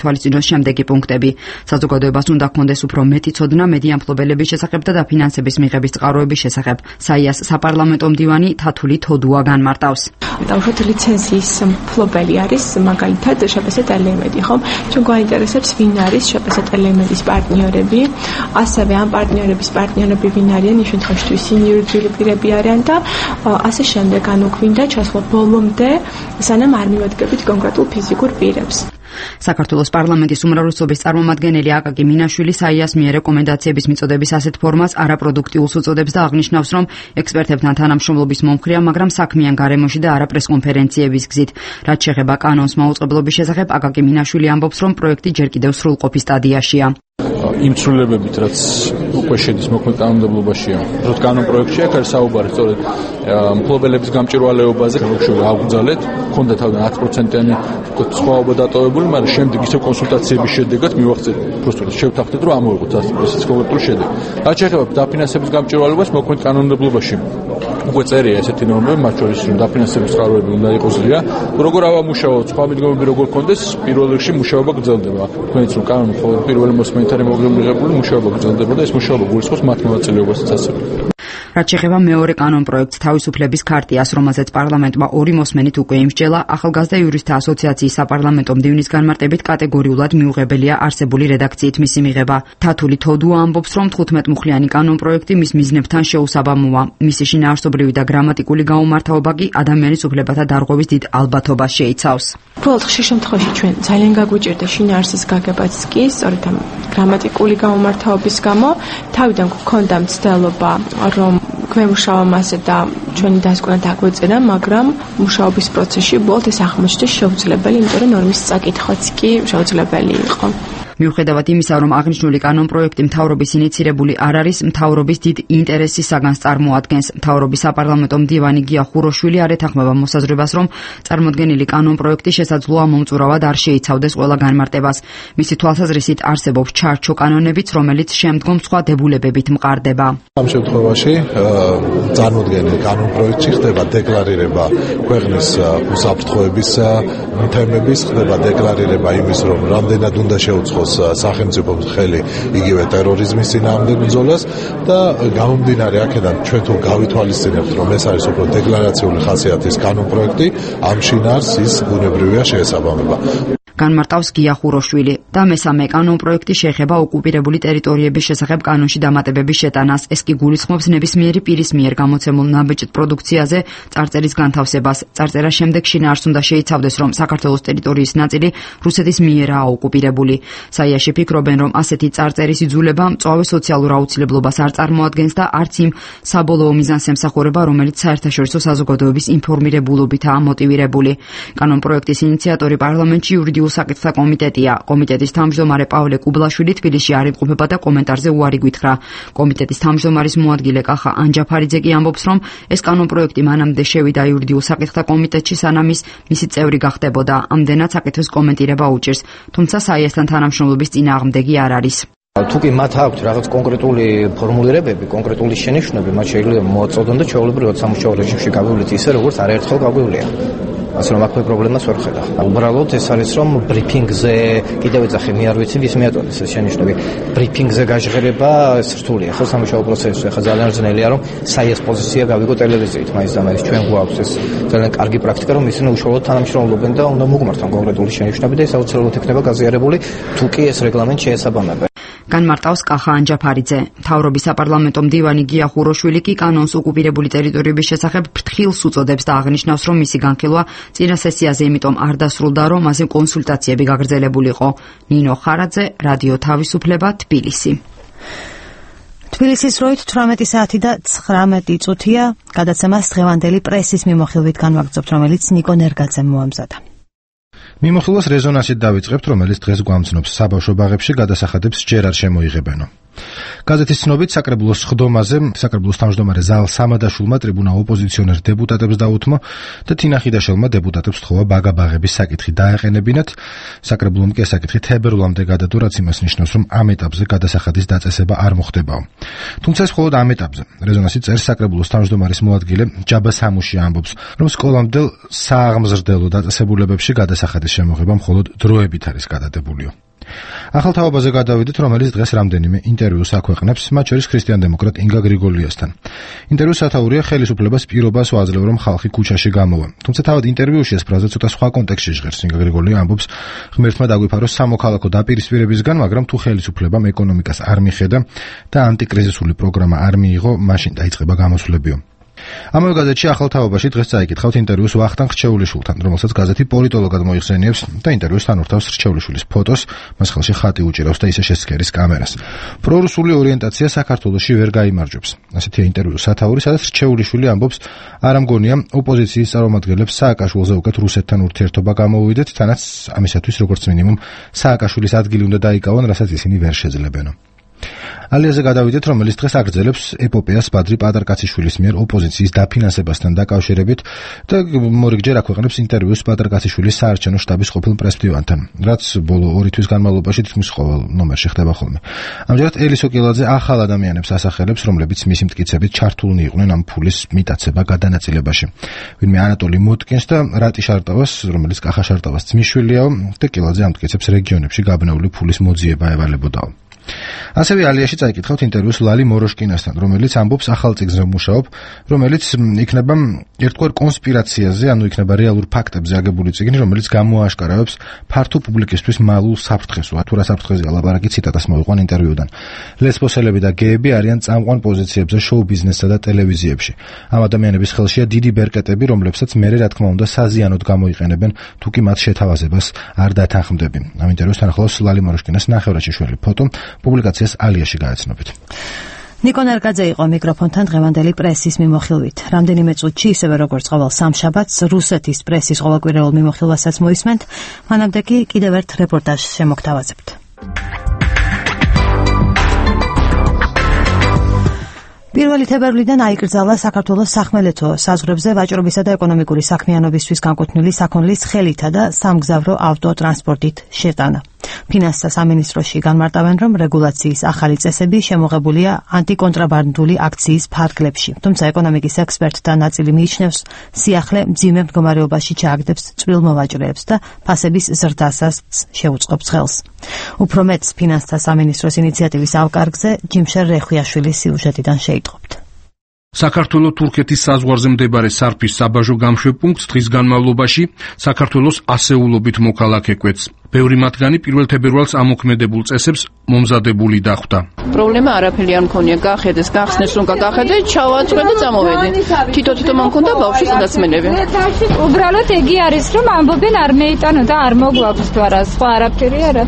გაითვალისწინოს შემდეგი პუნქტები. საზოგადოებას უნდა ჰქონდეს უფრო მეტი ცოდნა მედია მფლობელების შესახებ და დაფინანსების მიღების წყაროების შესახებ. საიას საპარლამენტო მდივანი თათული თოდუა განმარტავს. დაუშვათ ლიცენზიის მფლობელი არის მაგალითად შპს ტელემედი, ხო? ჩვენ გვაინტერესებს ვინ არის შპს ტელემედის პარტნიორები, ასევე ამ პარტნიორების პარტნიორები ვინ არიან, იმ შემთხვევაში თუ ისინი იურიდიული პირები არიან და ასე შემდეგ, ანუ გვინდა ჩასვლა ბოლომდე, სანამ არ მივადგებით კონკრეტულ ფიზიკურ პირებს. საქართველოს პარლამენტის უმრავლესობის წარმომადგენელი აკაკი მინაშვილი საიას მიერ რეკომენდაციების მიწოდების ასეთ ფორმას არაპროდუქტიულს უწოდებს და აღნიშნავს, რომ ექსპერტებთან თანამშრომლობის მომხრეა, მაგრამ საქმიან გარემოში და არა პრესკონფერენციების გზით. რაც შეეხება კანონს მაუწყებლობის შესახებ, აკაკი მინაშვილი ამბობს, რომ პროექტი ჯერ კიდევ სრულყოფის სტადიაშია. იმ ცვლილებებით, რაც უკვე შედის მოქმედ კანონმდებლობაშია. როდ კანონ პროექტში აქ არის საუბარი სწორედ მფლობელების გამჭვირვალეობაზე, როგორ აღგზალეთ, ქონდა თავიდან ათი პროცენტიანი სხვაობა დატოვებული, მაგრამ შემდეგ ისევ კონსულტაციების შედეგად მივახცეთ, პროსტოდ შევთანხმდით, რომ ამოვიღოთ ასეთი კონკრეტული შედეგი. რაც შეეხება დაფინანსების გამჭვირვალეობას მოქმედ კანონმდებლობაში უკვე წერია ესეთი ნორმები, მათ შორის რომ დაფინანსების წყაროები უნდა იყოს ღია. როგორ ავამუშავოთ, სხვა მიდგომები როგორ კონდეს, პირველ რიგში მუშაობა გრძელდება. თქვენიც რომ კანონი მხოლოდ პირველი მოსმენით არის მიღებული, მუშაობა გრძელდება და ეს მუშაობა გულისხმობს მათ მონაწილეობასაც ასევე. რაც შეეხება მეორე კანონ პროექტს თავისუფლების ქარტიას, რომელზეც პარლამენტმა ორი მოსმენით უკვე იმსჯელა, ახალგაზრდა იურისტთა ასოციაციის საპარლამენტო მდივნის განმარტებით კატეგორიულად მიუღებელია არსებული რედაქციით მისი მიღება. თათული თოდუა ამბობს, რომ თხუთმეტმუხლიანი კანონ პროექტი მის მიზნებთან შეუსაბამოა. მისი შინაარსობრივი და გრამატიკული გაუმართავობა კი ადამიანის უფლებათა დარღვევის დიდ ალბათობას შეიცავს. უბრალოდ ხშირ შემთხვევაში ჩვენ ძალიან გაგვიჭირდა შინაარსის გაგებაც კი, სწორედ ამ გრამატიკული გაუმართავობის გამო თავიდან გვქონდა მცდელობა, რომ გვემუშავა მასე და ჩვენი დასკვნა დაგვეწერა, მაგრამ მუშაობის პროცესში უბრალოდ ეს აღმოჩნდა შეუძლებელი, იმიტომ რომ ნორმის წაკითხვაც კი შეუძლებელი იყო. მიუხედავად იმისა, რომ აღნიშნული კანონ პროექტი მთავრობის ინიცირებული არ არის, მთავრობის დიდ ინტერესის საგანს წარმოადგენს. მთავრობის საპარლამენტო მდივანი გია ხუროშვილი არ ეთანხმება მოსაზრებას, რომ წარმოდგენილი კანონ პროექტი შესაძლოა მომწურავად არ შეიცავდეს ყველა განმარტებას. მისი თვალსაზრისით არსებობს ჩარჩო კანონებიც, რომელიც შემდგომ სხვა დებულებებით მყარდება. ამ შემთხვევაში წარმოდგენილ კანონ პროექტში ხდება დეკლარირება ქვეყნის უსაფრთხოების თემების, ხდება დეკლარირება იმის, რომ რამდენად უნდა შეუწყოს სახელმწიფო ხელი იგივე ტერორიზმის წინააღმდეგ ბრძოლას და გამომდინარე აქედან ჩვენ თუ გავითვალისწინებთ, რომ ეს არის უფრო დეკლარაციული ხასიათის კანონ პროექტი, ამ შინაარსს ის ბუნებრივია შეესაბამება. განმარტავს გია ხუროშვილი და მესამე კანონ პროექტი შეეხება ოკუპირებული ტერიტორიების შესახებ კანონში დამატებების შეტანას. ეს კი გულისხმობს ნებისმიერი პირის მიერ გამოცემულ ნაბეჭდ პროდუქციაზე წარწერის განთავსებას. წარწერა შემდეგ შინაარსს უნდა შეიცავდეს, რომ საქართველოს ტერიტორიის ნაწილი რუსეთის მიერაა ოკუპირებული. საიაში ფიქრობენ, რომ ასეთი წარწერის იძულება მწვავე სოციალურ აუცილებლობას არ წარმოადგენს და არც იმ საბოლოო მიზანს ემსახურება, რომელიც საერთაშორისო საზოგადოების ინფორმირებულობითაა მოტივირებული. კანონ პროექტის ინიციატორი პარლამენტში იურიდიულ საკითხთა კომიტეტია. კომიტეტის თავმჯდომარე პავლე კუბლაშვილი თბილისში არ იმყოფება და კომენტარზე უარი გვითხრა. კომიტეტის თავმჯდომარის მოადგილე კახა ანჯაფარიძე კი ამბობს, რომ ეს კანონ პროექტი მანამდე შევიდა იურიდიულ საკითხთა კომიტეტში, სანამ ის მისი წევრი გახდებოდა. ამდენად საკითხის კომენტირება უჭირს, თუმცა საიასთან თანამშრომლობის წინააღმდეგი არ არის. თუ კი მათ აქვთ რაღაც კონკრეტული ფორმულირებები, კონკრეტული შენიშვნები, მათ შეიძლება მოაწოდონ და ჩვეულებრივად სამუშაო რეჟიმში გავივლით ისე, როგორც არაერთხელ გაგვივლია. ასე რომ აქვე პრობლემას ვერ ხედავ. უბრალოდ ეს არის, რომ ბრიფინგზე კიდევ ეძახი, მე არ ვიცი ვის მიაწოდეს ეს შენიშვნები. ბრიფინგზე გაჟღერება სრთულია, ხო, სამუშაო პროცესში. ახლა ძალიან ძნელია, რომ საიას პოზიცია გავიგო ტელევიზიით, მაინც და მაინც ჩვენ გვაქვს ეს ძალიან კარგი პრაქტიკა, რომ ისინი უშუალოდ თანამშრომლობენ და უნდა მოგმართონ კონკრეტული შენიშვნები და ეს აუცილებლად იქნება გაზიარებული, თუ კი ეს რეგლამენტ შეესაბამება. განმარტავს კახა ანჯაფარიძე. მთავრობის საპარლამენტო მდივანი გია ხუროშვილი კი კანონს ოკუპირებული ტერიტორიების შესახებ ფრთხილს უწოდებს და აღნიშნავს, რომ მისი განხილვა წინა სესიაზე იმიტომ არ დასრულდა, რომ მასზე კონსულტაციები გაგრძელებულიყო. ნინო ხარაძე, რადიო თავისუფლება, თბილისი. თბილისის დროით თვრამეტი საათი და ცხრამეტი წუთია. გადაცემას დღევანდელი პრესის მიმოხილვით განვაგრძობთ, რომელიც ნიკო ნერგაძემ მოამზადა. მიმოხილვას რეზონანსით დავიწყებთ, რომელიც დღეს გვამცნობს საბავშვო ბაღებში გადასახადებს ჯერ არ შემოიღებენო. გაზეთის ცნობით საკრებულოს ხდომაზე საკრებულოს თავმჯდომარე ზალ სამადაშვილმა ტრიბუნა ოპოზიციონერ დეპუტატებს დაუთმო და თინა ხიდაშელმა დეპუტატებს თხოვა ბაგაბაღების საკითხი დაეყენებინათ. საკრებულომ კი ეს საკითხი თებერვლამდე გადადო, რაც იმას ნიშნავს, რომ ამ ეტაპზე გადასახადის დაწესება არ მოხდებაო. თუმცა ეს მხოლოდ ამ ეტაპზე. რეზონანსი წერს საკრებულოს თავმჯდომარის მოადგილე ჯაბა სამუში ამბობს, რომ სკოლამდელ სააღმზრდელო დაწესებულებებში გადასახადის შემოღება მხოლოდ დროებით არის გადადებულიო. ახალ თაობაზე გადავიდეთ, რომელიც დღეს რამდენიმე ინტერვიუს აქვეყნებს, მათ შორის ქრისტიან-დემოკრატ ინგა გრიგოლიასთან. ინტერვიუს სათაურია ხელისუფლებას პირობას ვაძლევ, რომ ხალხი ქუჩაში გამოვა. თუმცა თავად ინტერვიუში ეს ფრაზა ცოტა სხვა კონტექსტში ჟღერს. ინგა გრიგოლია ამბობს, ღმერთმა დაგვიფაროს სამოქალაქო დაპირისპირებისგან, მაგრამ თუ ხელისუფლებამ ეკონომიკას არ მიხედა და ანტიკრიზისული პროგრამა არ მიიღო, მაშინ დაიწყება გამოსვლებიო. ამავე გაზეთში ახალ თაობაში დღეს წაიკითხავთ ინტერვიუს ვახტანგ რჩეულიშვილთან, რომელსაც გაზეთი პოლიტოლოგად მოიხსენიებს და ინტერვიუსთან ურთავს რჩეულიშვილის ფოტოს, მას ხელში ხატი უჭირავს და ისე შესცქერის კამერას. პრორუსული ორიენტაცია საქართველოში ვერ გაიმარჯვებს. ასეთია ინტერვიუს სათაური, სადაც რჩეულიშვილი ამბობს, არ ამგონია ოპოზიციის წარმომადგენლებს სააკაშვილზე უკეთ რუსეთთან ურთიერთობა გამოვიდეთ, თანაც ამისათვის როგორც მინიმუმ სააკაშვილის ადგილი უნდა დაიკავონ, რასაც ისინი ვერ შეძლებენო. ალიაზე გადავიდეთ, რომელიც დღეს აგრძელებს ეპოპეას ბადრი პატარკაციშვილის მიერ ოპოზიციის დაფინანსებასთან დაკავშირებით და მორიგჯერ აქვეყნებს ინტერვიუს პატარკაციშვილის საარჩევნო შტაბის ყოფილ პრესმდივანთან, რაც ბოლო ორი თვის განმავლობაში თითქმის ყოველ ნომერში ხდება ხოლმე. ამჯერად ელისო კილაძე ახალ ადამიანებს ასახელებს, რომლებიც მისი მტკიცებით ჩართულნი იყვნენ ამ ფულის მიტაცება გადანაწილებაში. ვინმე ანატოლი მოტკინს და რატი შარტავას, რომელიც კახა შარტავას ძმისშვილიაო და კილაძე ამტკიცებს რეგიონებში გაბნეული ფულის მოძიება ევალებოდაო. ასევე ალიაში წაიკითხავთ ინტერვიუს ლალი მოროშკინასთან, რომელიც ამბობს ახალ წიგნზე მუშაობ, რომელიც იქნება ერთგვარ კონსპირაციაზე, ანუ იქნება რეალურ ფაქტებზე აგებული წიგნი, რომელიც გამოაშკარავებს ფართო პუბლიკისთვის მალულ საფრთხეს. თუ რა საფრთხეზეა ლაპარაკი, ციტატას მოვიყვან ინტერვიუდან. ლესბოსელები და გეები არიან წამყვან პოზიციებზე შოუ ბიზნესსა და ტელევიზიებში. ამ ადამიანების ხელშია დიდი ბერკეტები, რომლებსაც მერე რა თქმა უნდა საზიანოდ გამოიყენებენ, თუ კი მათ შეთავაზებას არ დათანხმდები. ამ ინტერვიუსთან ახლავს ლალი მოროშკინას ნახევრადშიშველი ფოტო. პუბლიკაციას ალიაში გაეცნობით. ნიკო ნარგაძე იყო მიკროფონთან დღევანდელი პრესის მიმოხილვით. რამდენიმე წუთში, ისევე როგორც ყოველ სამშაბათს, რუსეთის პრესის ყოველკვირეულ მიმოხილვასაც მოისმენთ, მანამდე კი კიდევ ერთ რეპორტაჟს შემოგთავაზებთ. პირველი თებერვლიდან აიკრძალა საქართველოს სახმელეთო საზღვრებზე ვაჭრობისა და ეკონომიკური საქმიანობისთვის განკუთვნილი საქონლის ხელითა და სამგზავრო ავტოტრანსპორტით შეტანა. ფინანსთა სამინისტროში განმარტავენ, რომ რეგულაციის ახალი წესები შემოღებულია ანტიკონტრაბანდული აქციის ფარგლებში, თუმცა ეკონომიკის ექსპერტთა ნაწილი მიიჩნევს, სიახლე მძიმე მდგომარეობაში ჩააგდებს წყვილმოვაჭრეებს და ფასების ზრდასაც შეუწყობს ხელს. უფრო მეტს ფინანსთა სამინისტროს ინიციატივის ავკარგზე ჯიმშერ რეხვიაშვილის სიუჟეტიდან შეიტყობთ. საქართველო-თურქეთის საზღვარზე მდებარე სარფის საბაჟო გამშვებპუნქტს დღის განმავლობაში საქართველოს ასეულობით მოქალაქე კვეთს. ბევრი მათგანი პირველ თებერვალს ამოქმედებულ წესებს მომზადებული დახვდა. პრობლემა არაფერი არ მქონია, გახედეს, გახსნეს რომ გაგახედე, ჩავაწვე და წამოვედი. თითო-თითო მომქონდა ბავშვი სადაცმელები. უბრალოდ ეგი არის, რომ ამბობენ არ მეიტანო და არ მოგვაქვს თვარა, სხვა არაფერი არა.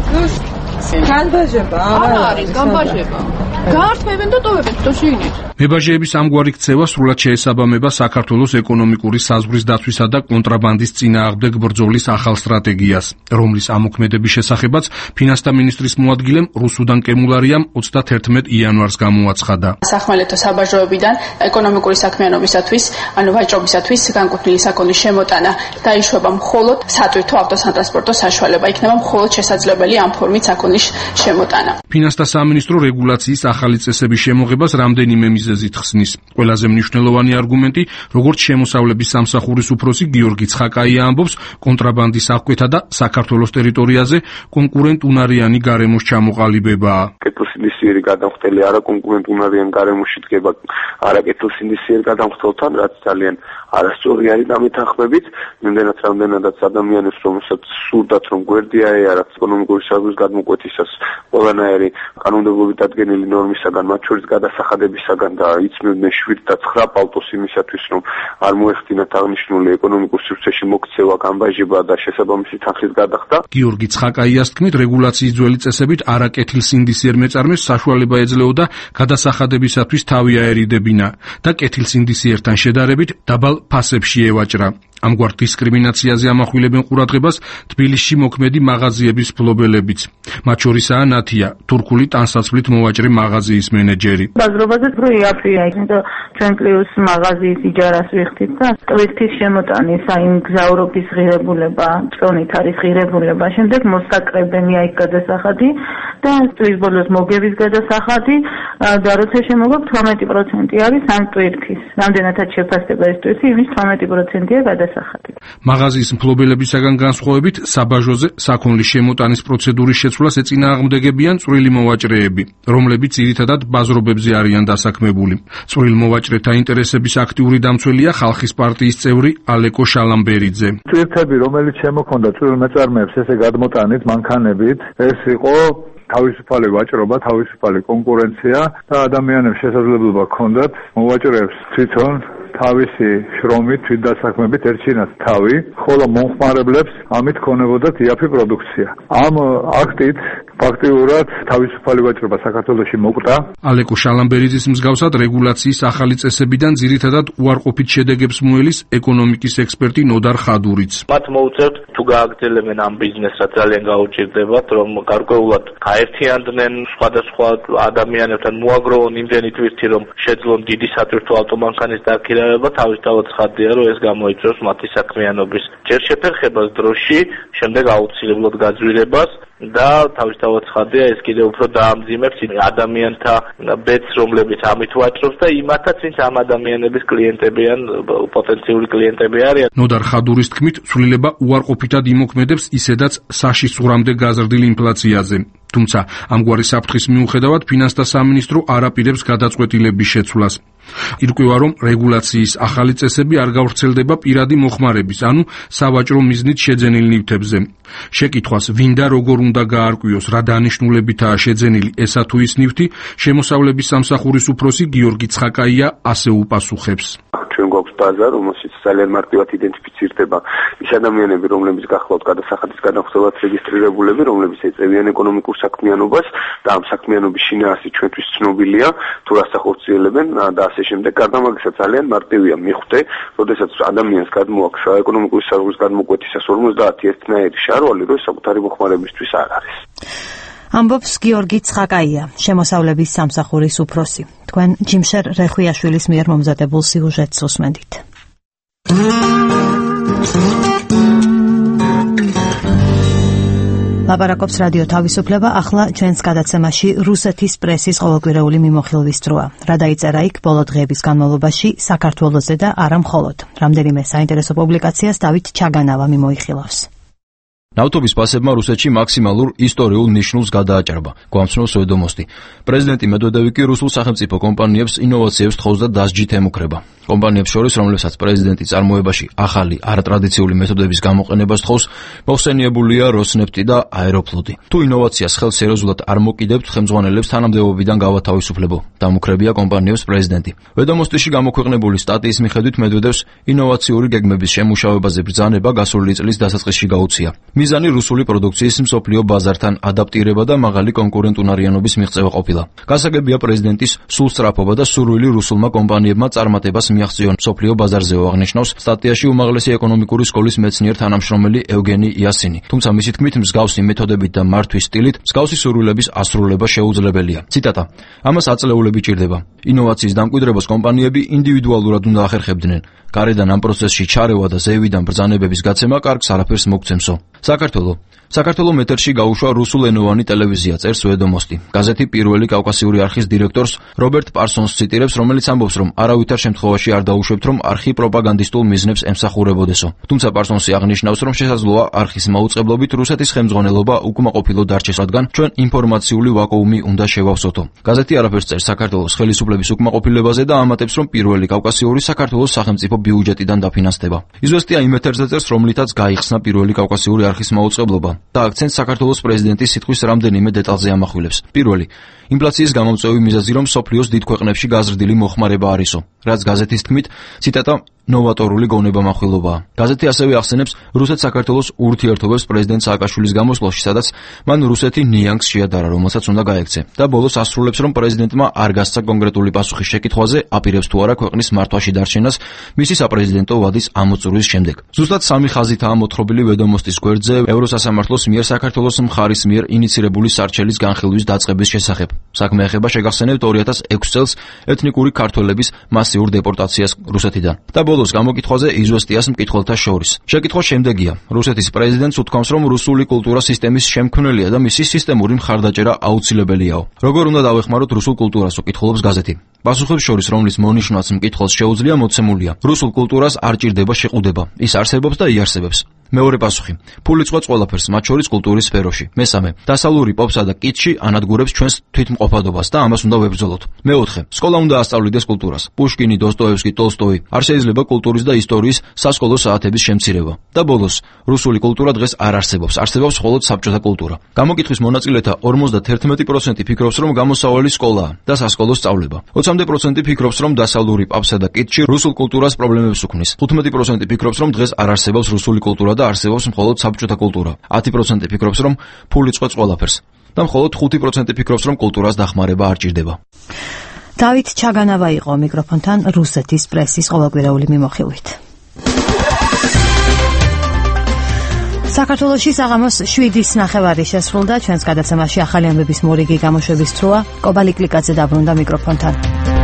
განბაჟება არა არის, განბაჟება. გაართმევენ და ტოვებენ თვითონ შეინით. მებაჟეების ამგვარი ქცევა სრულად შეესაბამება საქართველოს ეკონომიკური საზღვრის დაცვისა და კონტრაბანდის წინააღმდეგ ბრძოლის ახალ სტრატეგიას, რომლის ამოქმედების შესახებაც ფინანსთა მინისტრის მოადგილემ რუსუდან კემულარიამ ოცდაათერთმეტ იანვარს გამოაცხადა. სახმელეთო საბაჟოებიდან ეკონომიკური საქმიანობისათვის, ანუ ვაჭრობისათვის განკუთვნილი საქონლის შემოტანა დაიშვება მხოლოდ სატვირთო ავტოსანტრანსპორტო საშუალება, იქნება მხოლოდ შესაძლებელი ამ ფორმით საქონლის შემოტანა. ფინანსთა სამინისტრო რეგულაციის ახალი წესების შემოღებას რამდენიმე მიზეზით ხსნის. ყველაზე მნიშვნელოვანი არგუმენტი, როგორც შემოსავლების სამსახურის უფროსი გიორგი ცხაკაია ამბობს, კონტრაბანდის აღკვეთა და საქართველოს ტერიტორიაზე კონკურენტუნარიანი გარემოს ჩამოყალიბებაა. კეთილსინდისიერი გადამხდელი არა კონკურენტუნარიან გარემოში დგება არა კეთილსინდისიერ გადამხდელთან, რაც ძალიან არასწორი არის დამეთანხმებით, იმდენად რამდენადაც ადამიანებს, რომელსაც სურდათ რომ გვერდი აეარათ ეკონომიკური საზღვრის გადმოკვეთისას ყველანაირი კანონმდებლობით დადგენილი ნორმისაგან, მათ შორის გადასახადებისაგან და იწმევდნენ შვიდ და ცხრა პალტოს იმისათვის, რომ არ მოეხდინათ აღნიშნული ეკონომიკურ სივრცეში მოქცევა, განბაჟება და შესაბამისი თანხის გადახდა. გიორგი ცხაკაიას თქმით, რეგულაციის ძველი წესებით არა კეთილსინდისიერ მეწარმეს საშუალება ეძლეოდა გადასახადებისათვის თავი აერიდებინა და კეთილსინდისიერთან შედარებით დაბალ ფასებში ევაჭრა. ამგვარ დისკრიმინაციაზე ამახვილებენ ყურადღებას თბილისში მოქმედი მაღაზიების მფლობელებიც. მათ შორისაა ნათია, თურქული ტანსაცმლით მოვაჭრე მაღაზიის მენეჯერი. ბაზრობაზე უფრო იაფია, იმიტომ ჩვენ პლუს მაღაზიის იჯარას ვიხდით და ტვირთის შემოტანის აი მგზავრობის ღირებულება, წონით არის ღირებულება, შემდეგ მოსაკრებენია იქ გადასახადი და ტვირთის ბოლოს მოგების გადასახადი და როცა შემოგვაქვს თორმეტი პროცენტი არის ამ ტვირთის. რამდენადაც შეფასდება ეს ტვირთი, იმის თორმეტი პროცენტია გადასახადი. მაღაზიის მფლობელებისაგან განსხვავებით, საბაჟოზე საქონლის შემოტანის პროცედურის შეცვლას ეწინააღმდეგებიან წვრილი მოვაჭრეები, რომლებიც ძირითადად ბაზრობებზე არიან დასაქმებული. წვრილ მოვაჭრეთა ინტერესების აქტიური დამცველია ხალხის პარტიის წევრი ალეკო შალამბერიძე. ტვირთები, რომელიც შემოქონდა წვრილ მეწარმეებს ესე გადმოტანით, მანქანებით, ეს იყო თავისუფალი ვაჭრობა, თავისუფალი კონკურენცია და ადამიანებს შესაძლებლობა ჰქონდათ მოვაჭრეებს თვითონ თავისი შრომით, თვითდასაქმებით ერჩინათ თავი, ხოლო მომხმარებლებს ამით ქონებოდათ იაფი პროდუქცია. ამ აქტით ფაქტიურად თავისუფალი ვაჭრობა საქართველოში მოკვდა. ალეკო შალამბერიძის მსგავსად რეგულაციის ახალი წესებიდან ძირითადად უარყოფით შედეგებს მოელის ეკონომიკის ექსპერტი ნოდარ ხადურიც. მათ მოუწევთ თუ გააგრძელებენ ამ ბიზნესს, რაც ძალიან გაუჭირდებათ, რომ გარკვეულად გაერთიანდნენ სხვადასხვა ადამიანებთან, მოაგროვონ იმდენი ტვირთი, რომ შეძლონ დიდი სატვირთო ავტომანქანის დაქირავება, თავისთავად ცხადია, რომ ეს გამოიწვევს მათი საქმიანობის ჯერ შეფერხებას დროში, შემდეგ აუცილებლად გაძვირებას და თავისთავად ცხადია, ეს კიდევ უფრო დაამძიმებს ადამიანთა ბედს, რომლებიც ამით ვაჭრობს და იმათაც, ვინც ამ ადამიანების კლიენტები ან პოტენციური კლიენტები არიან. ნოდარ ხადურის თქმით, ცვლილება უარყოფითად იმოქმედებს ისედაც საშიშრომამდე გაზრდილ ინფლაციაზე. თუმცა ამგვარი საფრთხის მიუხედავად ფინანსთა სამინისტრო არ აპირებს გადაწყვეტილების შეცვლას. ირკვევა, რომ რეგულაციის ახალი წესები არ გავრცელდება პირადი მოხმარების, ანუ სავაჭრო მიზნით შეძენილ ნივთებზე. შეკითხვას, ვინ და როგორ უნდა გაარკვიოს, რა დანიშნულებითაა შეძენილი ესა თუ ის ნივთი, შემოსავლების სამსახურის უფროსი გიორგი ცხაკაია ასე უპასუხებს. ჩვენ გვაქვს ბაზა, რომელშიც ძალიან მარტივად იდენტიფიცირდება ის ადამიანები, რომლებიც გახლავთ გადასახადის განახლებას რეგისტრირებულები, რომლებიც ეწევიან ეკონომიკურ საქმიანობას და ამ საქმიანობის შინაარსი ჩვენთვის ცნობილია, თუ რას ახორციელებენ და ასე შემდეგ. გარდა ამისა ძალიან მარტივია მიხვდე, როდესაც ადამიანს გადმოაქშა ეკონომიკური საზღვრის გადმოკვეთისას ორმოცდაათი ერთნაირი შარვალი, რომ საკუთარი მოხმარებისთვის არ არის. ამბობს გიორგი ცხაკაია, შემოსავლების სამსახურის უფროსი. თქვენ ჯიმშერ რეხვიაშვილის მიერ მომზადებულ სიუჟეტს უსმენთ. ლაპარაკობს რადიო თავისუფლება, ახლა ჩვენს გადაცემაში რუსეთის პრესის ყოველკვირეული მიმოხილვის დროა. რა დაიწერა იქ ბოლო დღეების განმავლობაში საქართველოზე და არა მხოლოდ. რამდენიმე საინტერესო პუბლიკაციას დავით ჩაგანავა მიმოიხილავს. ნავთობის პასებმა რუსეთში მაქსიმალურ ისტორიულ ნიშნულს გადააჭარბა, გვამცნობს ვედომოსტი. პრეზიდენტი მედვედევი კი რუსულ სახელმწიფო კომპანიებს ინოვაციებს თხოვს და დასჯით ემუქრება. კომპანიებს შორის, რომლებსაც პრეზიდენტი წარმოებაში ახალი არატრადიციული მეთოდების გამოყენებას თხოვს, მოხსენიებულია როსნეფტი და აეროფლოტი. თუ ინოვაციას ხელს სერიოზულად არ მოკიდებთ, ხელმძღვანელებს თანამდებობიდან გავათავისუფლებო, დამუქრებია კომპანიებს პრეზიდენტი. ვედომოსტიში გამოქვეყნებული სტატიის მიხედვით მედვედევს ინოვაციური გეგმების შემუშავებაზე ბრძანება გასული წლის დასაწყისში გაუწია. მიზანი რუსული პროდუქციის მსოფლიო ბაზართან ადაპტირება და მაღალი კონკურენტუნარიანობის მიღწევა ყოფილა. გასაგებია პრეზიდენტის სულსწრაფობა და სურვილი რუსულმა კომპანიებმა წარმატებას მიაღწიონ მსოფლიო ბაზარზეო, აღნიშნავს სტატიაში უმაღლესი ეკონომიკური სკოლის მეცნიერ თანამშრომელი ევგენი იასინი. თუმცა მისი თქმით, მსგავსი მეთოდებით და მართვის სტილით მსგავსი სურვილების ასრულება შეუძლებელია. ციტატა: ამას აწლეულები ჭირდება. ინოვაციის დამკვიდრებას კომპანიები ინდივიდუალურად უნდა ახერხებდნენ. გარედან ამ პროცესში ჩარევა და ზევიდან ბრძანებების გაცემა კარგს არაფერს მოგცემსო. საქართველო საქართველოს ეთერში გაუშვა რუსულენოვანი ტელევიზია, წერს ვედომოსტი. გაზეთი პირველი კავკასიური არხის დირექტორს რობერტ პარსონს ციტირებს, რომელიც ამბობს, რომ არავითარ შემთხვევაში არ დაუშვებთ, რომ არხი პროპაგანდისტულ მიზნებს ემსახურებოდესო. თუმცა პარსონსი აღნიშნავს, რომ შესაძლოა არხის მაუწყებლობით რუსეთის ხელმძღვანელობა უკმაყოფილო დარჩეს, რადგან ჩვენ ინფორმაციული ვაკუუმი უნდა შევავსოთო. გაზეთი არაფერს წერს საქართველოს ხელისუფლების უკმაყოფილებაზე და ამატებს, რომ პირველი კავკასიური საქართველოს სახელმწიფო ბიუჯეტიდან დაფინანსდება. იზვესტია იმ ეთერზე წერს, რომლითაც გაიხსნა პირველი კავკასიური არხის მაუწყებლობა და აქცენტს საქართველოს პრეზიდენტის სიტყვის რამდენიმე დეტალზე ამახვილებს. პირველი, ინფლაციის გამომწვევი მიზეზი, რომ სოფლიოს დიდ ქვეყნებში გაზრდილი მოხმარება არისო, რაც გაზეთის თქმით, ციტატა, ნოვატორული გონებამახვილობაა. გაზეთი ასევე ახსენებს რუსეთ-საქართველოს ურთიერთობებს პრეზიდენტ სააკაშვილის გამოსვლაში, სადაც მან რუსეთი ნიანგს შეადარა, რომელსაც უნდა გაექცე და ბოლოს ასრულებს, რომ პრეზიდენტმა არ გასცა კონკრეტული პასუხი შეკითხვაზე, აპირებს თუ არა ქვეყნის მართვაში დარჩენას მისი საპრეზიდენტო ვადის ამოწურვის შემდეგ. ზუსტად სამი ხაზითაა მოთხრობილი ვედომოსტის გვერდზე ევროსასამართლოს მიერ საქართველოს მხარის მიერ ინიცირებული სარჩელის განხილვის დაწყების შესახებ. საქმე ეხება შეგახსენებთ ორი ათას ექვსი წელს ეთნიკური ქართველების მასიურ დეპორტაციას რუსეთიდან. და ბოლოს გამოკითხვაზე იზვესტიას მკითხველთა შორის. შეკითხვა შემდეგია: რუსეთის პრეზიდენტს უთქვამს, რომ რუსული კულტურა სისტემის შემქმნელია და მისი სისტემური მხარდაჭერა აუცილებელიაო. როგორ უნდა დავეხმაროთ რუსულ კულტურას, უკითხულობს გაზეთი. პასუხებს შორის, რომლის მონიშნვაც მკითხველს შეუძლია, მოცემულია: რუსულ კულტურას არ ჭირდება შეყუდება, ის არსებობს და იარსებებს. მეორე პასუხი: ფული წყვეტს ყველაფერს, მათ შორის კულტურის სფეროში. მესამე: დასავლური პოპსა და კითში ანადგურებს ჩვენს თვითმყოფადობას და ამას უნდა ვებრძოლოთ. მეოთხე: სკოლა უნდა ასწავლიდეს კულტურას. პუშკინი, დოსტოევსკი, ტოლსტოი. არ შეიძლება კულტურის და ისტორიის სასკოლო საათების შემცირება. და ბოლოს: რუსული კულტურა დღეს არ არსებობს, არსებობს მხოლოდ საბჭოთა კულტურა. გამოკითხვის მონაწილეთა ორმოცდაერთმეტი პროცენტი ფიქრობს, რომ გამოსავალი სკოლაა და სასკოლო სწავლება. ოცამდე პროცენტი ფიქრობს, რომ დასავლური პოპსა და კითში რუსულ კულტურას პრობლემებს უქმნის. ხუთმეტი პროცენტი ფიქრობს, რომ დღეს არ არსებობს რუსული კულტურა და არსებობს მხოლოდ საბჭოთა კულტურა. ათი პროცენტი ფიქრობს, რომ ფული წყვეტს ყველაფერს და მხოლოდ ხუთი პროცენტი ფიქრობს, რომ კულტურას დახმარება არ ჭირდება. დავით ჩაგანავა იყო მიკროფონთან რუსეთის პრესის ყოველკვირეული მიმოხილვით. საქართველოში საღამოს შვიდის ნახევარი შესრულდა. ჩვენს გადაცემაში ახალი ამბების მორიგი გამოშვების თროა. კობალი კლიკაძე დაბრუნდა მიკროფონთან.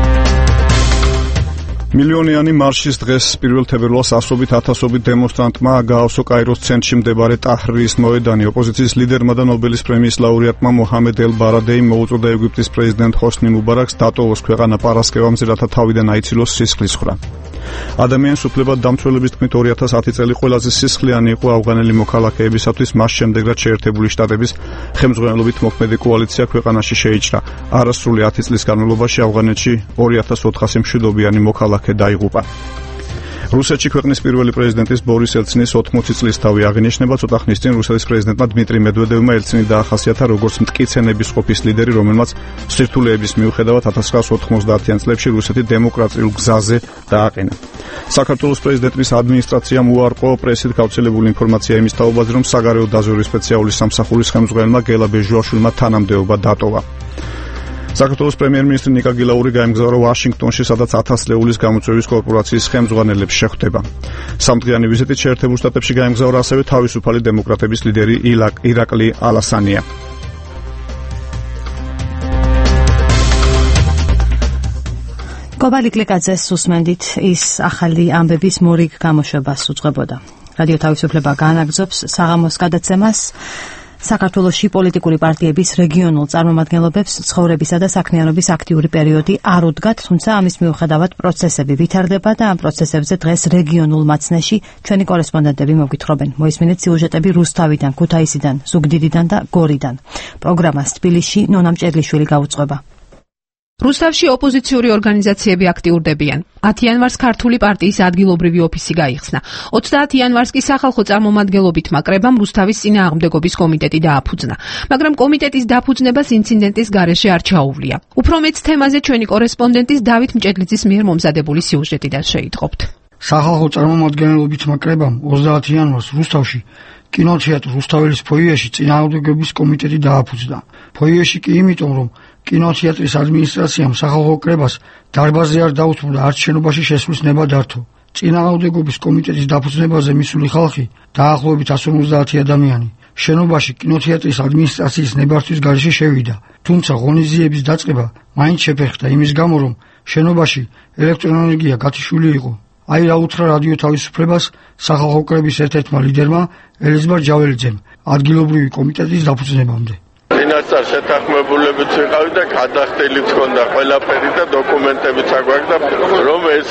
მილიონიანი მარშის დღეს პირველ თებერვალს ასობით ათასობით დემონსტრანტმა გაავსო კაიროს ცენტრში მდებარე ტაჰრირის მოედანი. ოპოზიციის ლიდერმა და ნობელის პრემიის ლაურეატმა მოჰამედ ელ-ბარადეიმ მოუწოდა ეგვიპტის პრეზიდენტ ჰოსნი მუბარაკს დატოვოს ქვეყანა პარასკევამდე, რათა თავიდან აიცილოს სისხლის ხრა. ადამიანის უფლებად დამცველების თქმით ორი ათას ათი წელი ყველაზე სისხლიანი იყო ავღანელი მოქალაქეებისათვის, მას შემდეგ რაც შეერთებული შტატების ხელმძღვანელობით მოქმედი კოალიცია ქვეყანაში შეიჭრა. არასრული ათი წლის განმავლობაში ავღანეთში ორი ათას ოთხასი მშვიდობიანი მოქალაქე დაიღუპა. რუსეთში ქვეყნის პირველი პრეზიდენტის ბორის ელცინის ოთხმოცი წლის თავი აღინიშნება. ცოტა ხნის წინ რუსეთის პრეზიდენტმა დმიტრი მედვედევმა ელცინი დაახასიათა როგორც მტკიცენების ყოფის ლიდერი, რომელმაც სირთულეების მიუხედავად ათას ცხრაასი ოთხმოცდაათიან წლებში რუსეთი დემოკრატიულ გზაზე დააყენა. საქართველოს პრეზიდენტის ადმინისტრაციამ უარყო პრესით გავრცელებული ინფორმაცია იმის თაობაზე, რომ საგარეო დაზვერვის სპეციალური სამსახურის ხელმძღვანელმა გელა ბეჟუაშვილმა თანამდებობა დატოვა. საქართველოს პრემიერ-მინისტრი ნიკა გილაური გაემგზავრა ვაშინგტონში, სადაც ათას ლეულის გამოწვევის კორპორაციის ხელმძღვანელებს შეხვდება. სამდღიანი ვიზიტით შეერთებულ შტატებში გაემგზავრა ასევე თავისუფალი დემოკრატების ლიდერი ირაკლი ალასანია. კობალი კლიკაძეს უსმენდით, ის ახალი ამბების მორიგ გამოშვებას უძღვებოდა. რადიო თავისუფლება განაგრძობს საღამოს გადაცემას. საქართველოში პოლიტიკური პარტიების რეგიონულ წარმომადგენლობებს ცხოვრებისა და საქმიანობის აქტიური პერიოდი არ უდგათ, თუმცა ამის მიუხედავად პროცესები ვითარდება და ამ პროცესებზე დღეს რეგიონულ მაცნეში ჩვენი კორესპონდენტები მოგვითხრობენ. მოისმინეთ სიუჟეტები რუსთავიდან, ქუთაისიდან, ზუგდიდიდან და გორიდან. პროგრამას თბილისში ნონა მჭედლიშვილი გაუძღვება. რუსთავში ოპოზიციური ორგანიზაციები აქტიურდებიან. ათი იანვარს ქართული პარტიის ადგილობრივი ოფისი გაიხსნა. ოცდაათი იანვარს კი სახალხო წარმომადგენლობითმა კრებამ რუსთავის წინააღმდეგობის კომიტეტი დააფუძნა. მაგრამ კომიტეტის დაფუძნებას ინციდენტის გარეშე არ ჩაუვლია. უფრო მეც თემაზე ჩვენი კორესპონდენტის დავით მჭედლიძის მიერ მომზადებული სიუჟეტიდან შეიტყობთ. სახალხო წარმომადგენლობითმა კრებამ ოცდაათი იანვარს რუსთავში კინოთეატრ რუსთაველის ფოიეში წინააღმდეგობის კომიტეტი დააფუძნა. ფოიეში კი იმიტომ, რომ კინოთეატრის ადმინისტრაციამ სახალხო კრებას დარბაზზე არ დაუთმო და არც შენობაში შესვლის ნება დართო. წინააღმდეგობის კომიტეტის დაფუძნებაზე მისული ხალხი დაახლოებით εκατს ორმოცდაათი ადამიანი შენობაში კინოთეატრის ადმინისტრაციის ნებართვის გარეშე შევიდა. თუმცა ღონისძიების დაწყება მაინც შეფერხდა იმის გამო, რომ შენობაში ელექტროენერგია გათიშული იყო. აი რა უთხრა რადიო თავისუფლებას სახალხო კრების ერთ-ერთმა ლიდერმა ელიზბარ ჯაველიძემ ადგილობრივი კომიტეტის დაფუძნებამდე. წინასწარ შეთანხმებულებით ვიყავი და გადახდილი თქონდა ყველაფერი და დოკუმენტებიც აგვაქვს და რომ ეს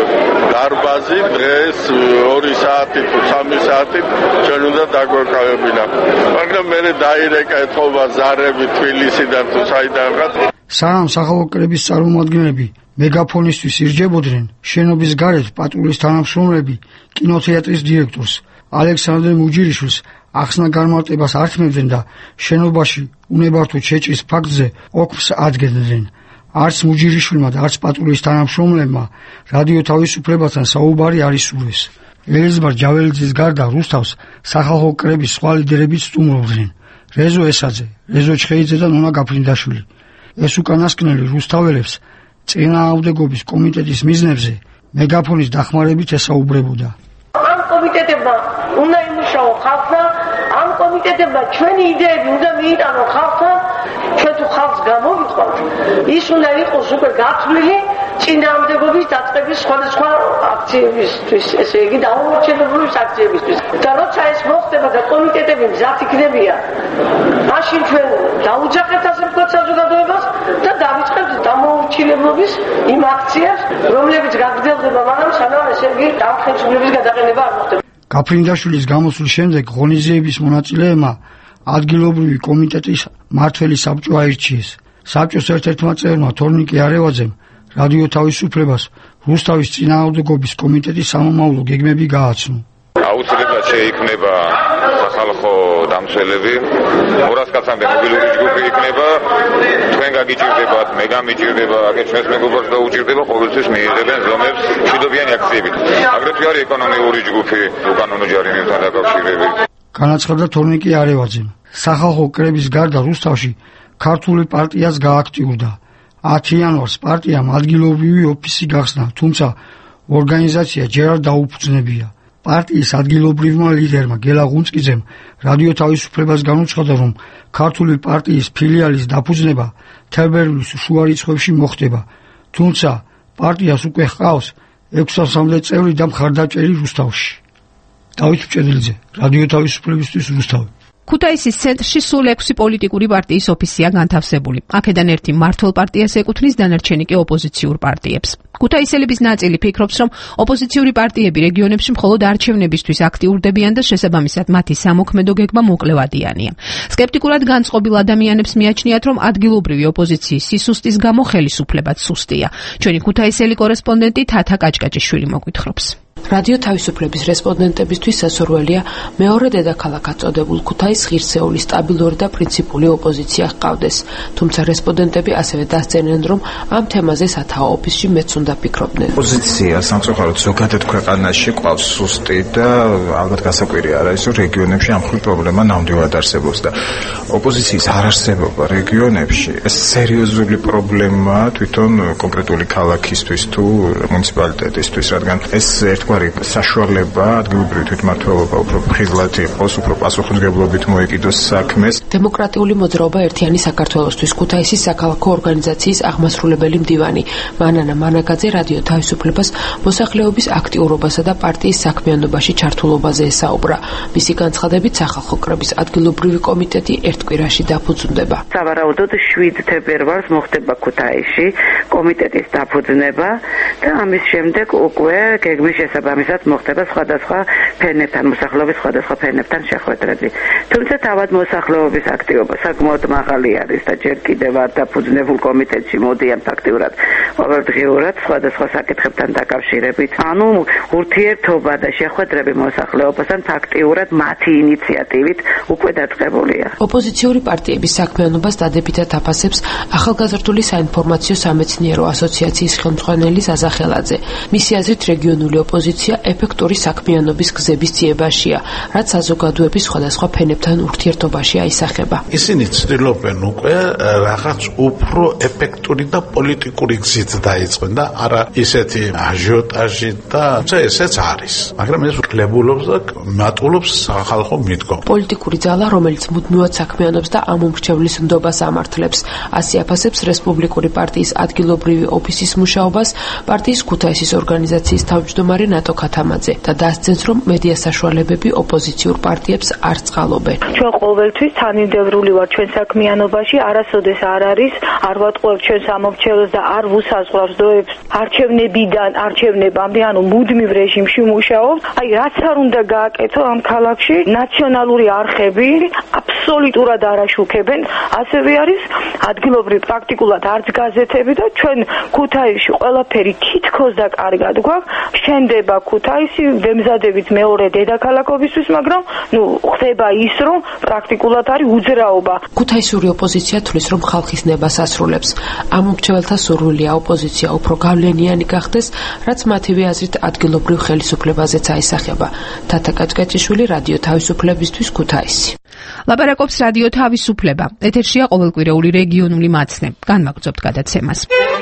დარბაზი დღეს ორი საათი თუ სამი საათი ჩვენ უნდა დაგვეკავებინა. მაგრამ მე დაირეკა ეთხოვა ზარები თბილისიდან თუ საიდანღაც. სამ სახალხო კრების წარმომადგენლები მეგაფონისთვის ირჯებოდნენ, შენობის გარეთ პატრულის თანამშრომლები კინოთეატრის დირექტორს ალექსანდრე მუჯირიშვილს ახსნა განმარტებას ართმევდნენ და შენობაში უნებართვით შეჭრის ფაქტზე ოქმს ადგენდნენ. არც მუჯირიშვილმა და არც პატრულის თანამშრომლებმა რადიო თავისუფლებასთან საუბარი არ ისურვეს. ელიზბარ ჯაველიძის გარდა რუსთავს სახალხო კრების სხვა ლიდერებიც სტუმრობდნენ. რეზო ესაძე, რეზო ჩხეიძე და ნონა გაფრინდაშვილი. ეს უკანასკნელი რუსთაველებს წინააღმდეგობის კომიტეტის მიზნებზე მეგაფონის დახმარებით ესაუბრებოდა. ამ კომიტეტებმა უნდა იმუშაო ხალხთან, ამ კომიტეტებმა ჩვენი იდეები უნდა მიიტანო ხალხთან, ჩვენ თუ ხალხს გამოვიყვანთ, ის უნდა იყოს უკვე გათვლილი წინააღმდეგობის დაწყების სხვადასხვა აქციებისთვის, ესე იგი დაუმორჩენებლობის აქციებისთვის. და როცა ეს მოხდება და კომიტეტები მზად იქნებიან, მაშინ ჩვენ დაუჯახებთ ასე ვთქვათ საზოგადოებას და დავიწყებთ დამოუკიდებლობის იმ აქციებს, რომლებიც გაგრძელდება მანამ სანამ ესე იგი ამ ხელისუფლების გადაყენება არ მოხდება. გაფრინდაშვილის გამოსვლის შემდეგ ღონისძიების მონაწილეებმა ადგილობრივი კომიტეტის მმართველი საბჭო აირჩიეს. საბჭოს ერთ-ერთმა წევრმა თორნიკე არევაძემ რადიო თავისუფლებას რუსთავის წინააღმდეგობის კომიტეტის სამომავლო გეგმები გააცნო. აუცილებლად შეიქმნება სახალხო დამცველები, ორასკაცამდე მობილური ჯგუფი იქნება, თქვენ გაგიჭირდებათ, მე გამიჭირდება, აგერ ჩვენს მეგობრებს დაუჭირდება, ყოველთვის მიიღებენ ზომებს მშვიდობიანი აქციებით. აგრეთვე არის ეკონომიკური ჯგუფი, უკანონო ჯარიმებთან დაკავშირებით. განაცხადა თორნიკე არევაძემ. სახალხო კრების გარდა რუსთავში ქართული პარტიაც გააქტიურდა. ათი იანვარს პარტიამ ადგილობრივი ოფისი გახსნა, თუმცა ორგანიზაცია ჯერ არ დაუფუძნებია. პარტიის ადგილობრივმა ლიდერმა გელა ღუნწკიძემ რადიო თავისუფლებას განუცხადა, რომ ქართული პარტიის ფილიალის დაფუძნება თებერვლის შუა რიცხვებში მოხდება, თუმცა პარტიას უკვე ჰყავს ექვსასამდე წევრი და მხარდაჭერი რუსთავში. დავით მჭედლიძე, რადიო თავისუფლებისთვის რუსთავი. ქუთაისის ცენტრში სულ ექვსი პოლიტიკური პარტიის ოფისია განთავსებული. აქედან ერთი მმართველ პარტიას ეკუთვნის, დანარჩენი კი ოპოზიციურ პარტიებს. ქუთაისელების ნაწილი ფიქრობს, რომ ოპოზიციური პარტიები რეგიონებში მხოლოდ არჩევნებისთვის აქტიურდებიან და შესაბამისად მათი სამოქმედო გეგმა მოკლევადიანია. სკეპტიკურად განწყობილ ადამიანებს მიაჩნიათ, რომ ადგილობრივი ოპოზიციის სისუსტის გამო ხელისუფლებაც სუსტია. ჩვენი ქუთაისელი კორესპონდენტი თათა კაჭკაჭიშვილი მოგვითხრობს. რადიო თავისუფლების რესპონდენტებისთვის სასურველია მეორე დედაქალაქად წოდებულ ქუთაის ღირსეული სტაბილური და პრინციპული ოპოზიცია ჰყავდეს. თუმცა რესპონდენტები ასევე დასწერენ, რომ ამ თემაზე სათაო ოფისში მეც უნდა ფიქრობდნენ. ოპოზიცია სამწუხაროდ ზოგადად ქვეყანაში ყავს სუსტი და ალბათ გასაკვირი არა ის, რომ რეგიონებში ამ ხრივ პრობლემა ნამდვილად არსებობს და ოპოზიციის არარსებობა რეგიონებში ეს სერიოზული პრობლემაა თვითონ კონკრეტული ქალაქისთვის თუ მუნიციპალიტეტისთვის, რადგან ეს ერთგვარი საშუალება ადგილობრივი თვითმმართველობა უფრო ფრთხილად იყოს, უფრო პასუხისმგებლობით მოეკიდოს საქმეს. დემოკრატიული მოძრაობა ერთიანი საქართველოსთვის ქუთაისის საქალაქო ორგანიზაციის აღმასრულებელი მდივანი მანანა მანაგაძე რადიო თავისუფლებას მოსახლეობის აქტიურობასა და პარტიის საქმიანობაში ჩართულობაზე ესაუბრა. მისი განცხადებით სახალხო კრების ადგილობრივი კომიტეტი ერთ კვირაში დაფუძნდება. სავარაუდოდ შვიდ თებერვალს მოხდება ქუთაისში კომიტეტის დაფუძნება და ამის შემდეგ უკვე გეგმის შესაბამისად მოხდება სხვადასხვა ფენებთან, მოსახლეობის სხვადასხვა ფენებთან შეხვედრები. თუმცა თავად მოსახლეობის აქტივობა საკმაოდ მაღალი არის და ჯერ კიდევ არ დაფუძნებულ კომიტეტში მოდიან ფაქტიურად ყოველდღიურად სხვადასხვა საკითხებთან დაკავშირებით. ანუ ურთიერთობა და შეხვედრები მოსახლეობასთან ფაქტიურად მათი ინიციატივით უკვე დაწყებულია. ოპოზიციური პარტიების საქმიანობას დადებითად აფასებს ახალგაზრდული საინფორმაციო სამეცნიერო ასოციაციის ხელმძღვანელი ზაზა ხელაძე. მისი აზრით რეგიონული ოპოზიცია ეფექტური საქმიანობის გზების ძიებაშია, რაც საზოგადოების სხვადასხვა ფენებთან ურთიერთობაში აისახება. ისინი ცდილობენ უკვე რაღაც უფრო ეფექტური და პოლიტიკური გზით დაიწყენ და არა ისეთი აჟიოტაჟი და ესეც არის. მაგრამ ეს კლებულობს და მატულობს სახალხო მიდგომას. პოლიტიკური ძალა, რომელიც მუდმივად საქმიანობს და ამ უმრჩევლის ნდობას ამართლებს, ასე აფასებს რესპუბლიკური პარტიის ადგილობრივი ოფისის მუშაობას პარტიის ქუთაისის ორგანიზაციის თავმჯდომარე ნატო ქათამაძე და დასცენს, რომ მედია საშუალებები ოპოზიციურ პარტიებს არ წყალობენ. ჩვენ ყოველთვის თანმიმდევრული ვართ ჩვენ საქმიანობაში, არასოდეს არ არის, არ ვატყუებთ ჩვენ სამომრჩევლებს და არ ვუსაზღვრავს დროებს არჩევნებიდან არჩევნებამდე, ანუ მუდმივ რეჟიმში მუშაობთ. აი, რაც არ უნდა გააკეთო ამ ქალაქში, ნაციონალური არხები აბსოლუტურად აბსოლუტურად არ აშუქებენ. ასევე არის ადგილობრივ პრაქტიკულად არც გაზეთები და ჩვენ ქუთაისში ყველაფერი თითქოს და კარგად გვაქვს. შენდება ქუთაისი, ვემზადებით მეორე დედაქალაქობისთვის, მაგრამ ნუ ხდება ის, რომ პრაქტიკულად არის უძრაობა. ქუთაისური ოპოზიცია თვლის, რომ ხალხის ნებას ასრულებს. ამ მომრჩეველთა სურვილია ოპოზიცია უფრო გავლენიანი გახდეს, რაც მათივე აზრით ადგილობრივ ხელისუფლებაზეც აისახება. თათა კაჭკაჭიშვილი, რადიო თავისუფლებისთვის, ქუთაისი. ლაპარაკობს რადიო თავისუფლება. ეთერშია ყოველკვირეული რეგიონული მაცნე. განმაგრძობთ გადაცემას.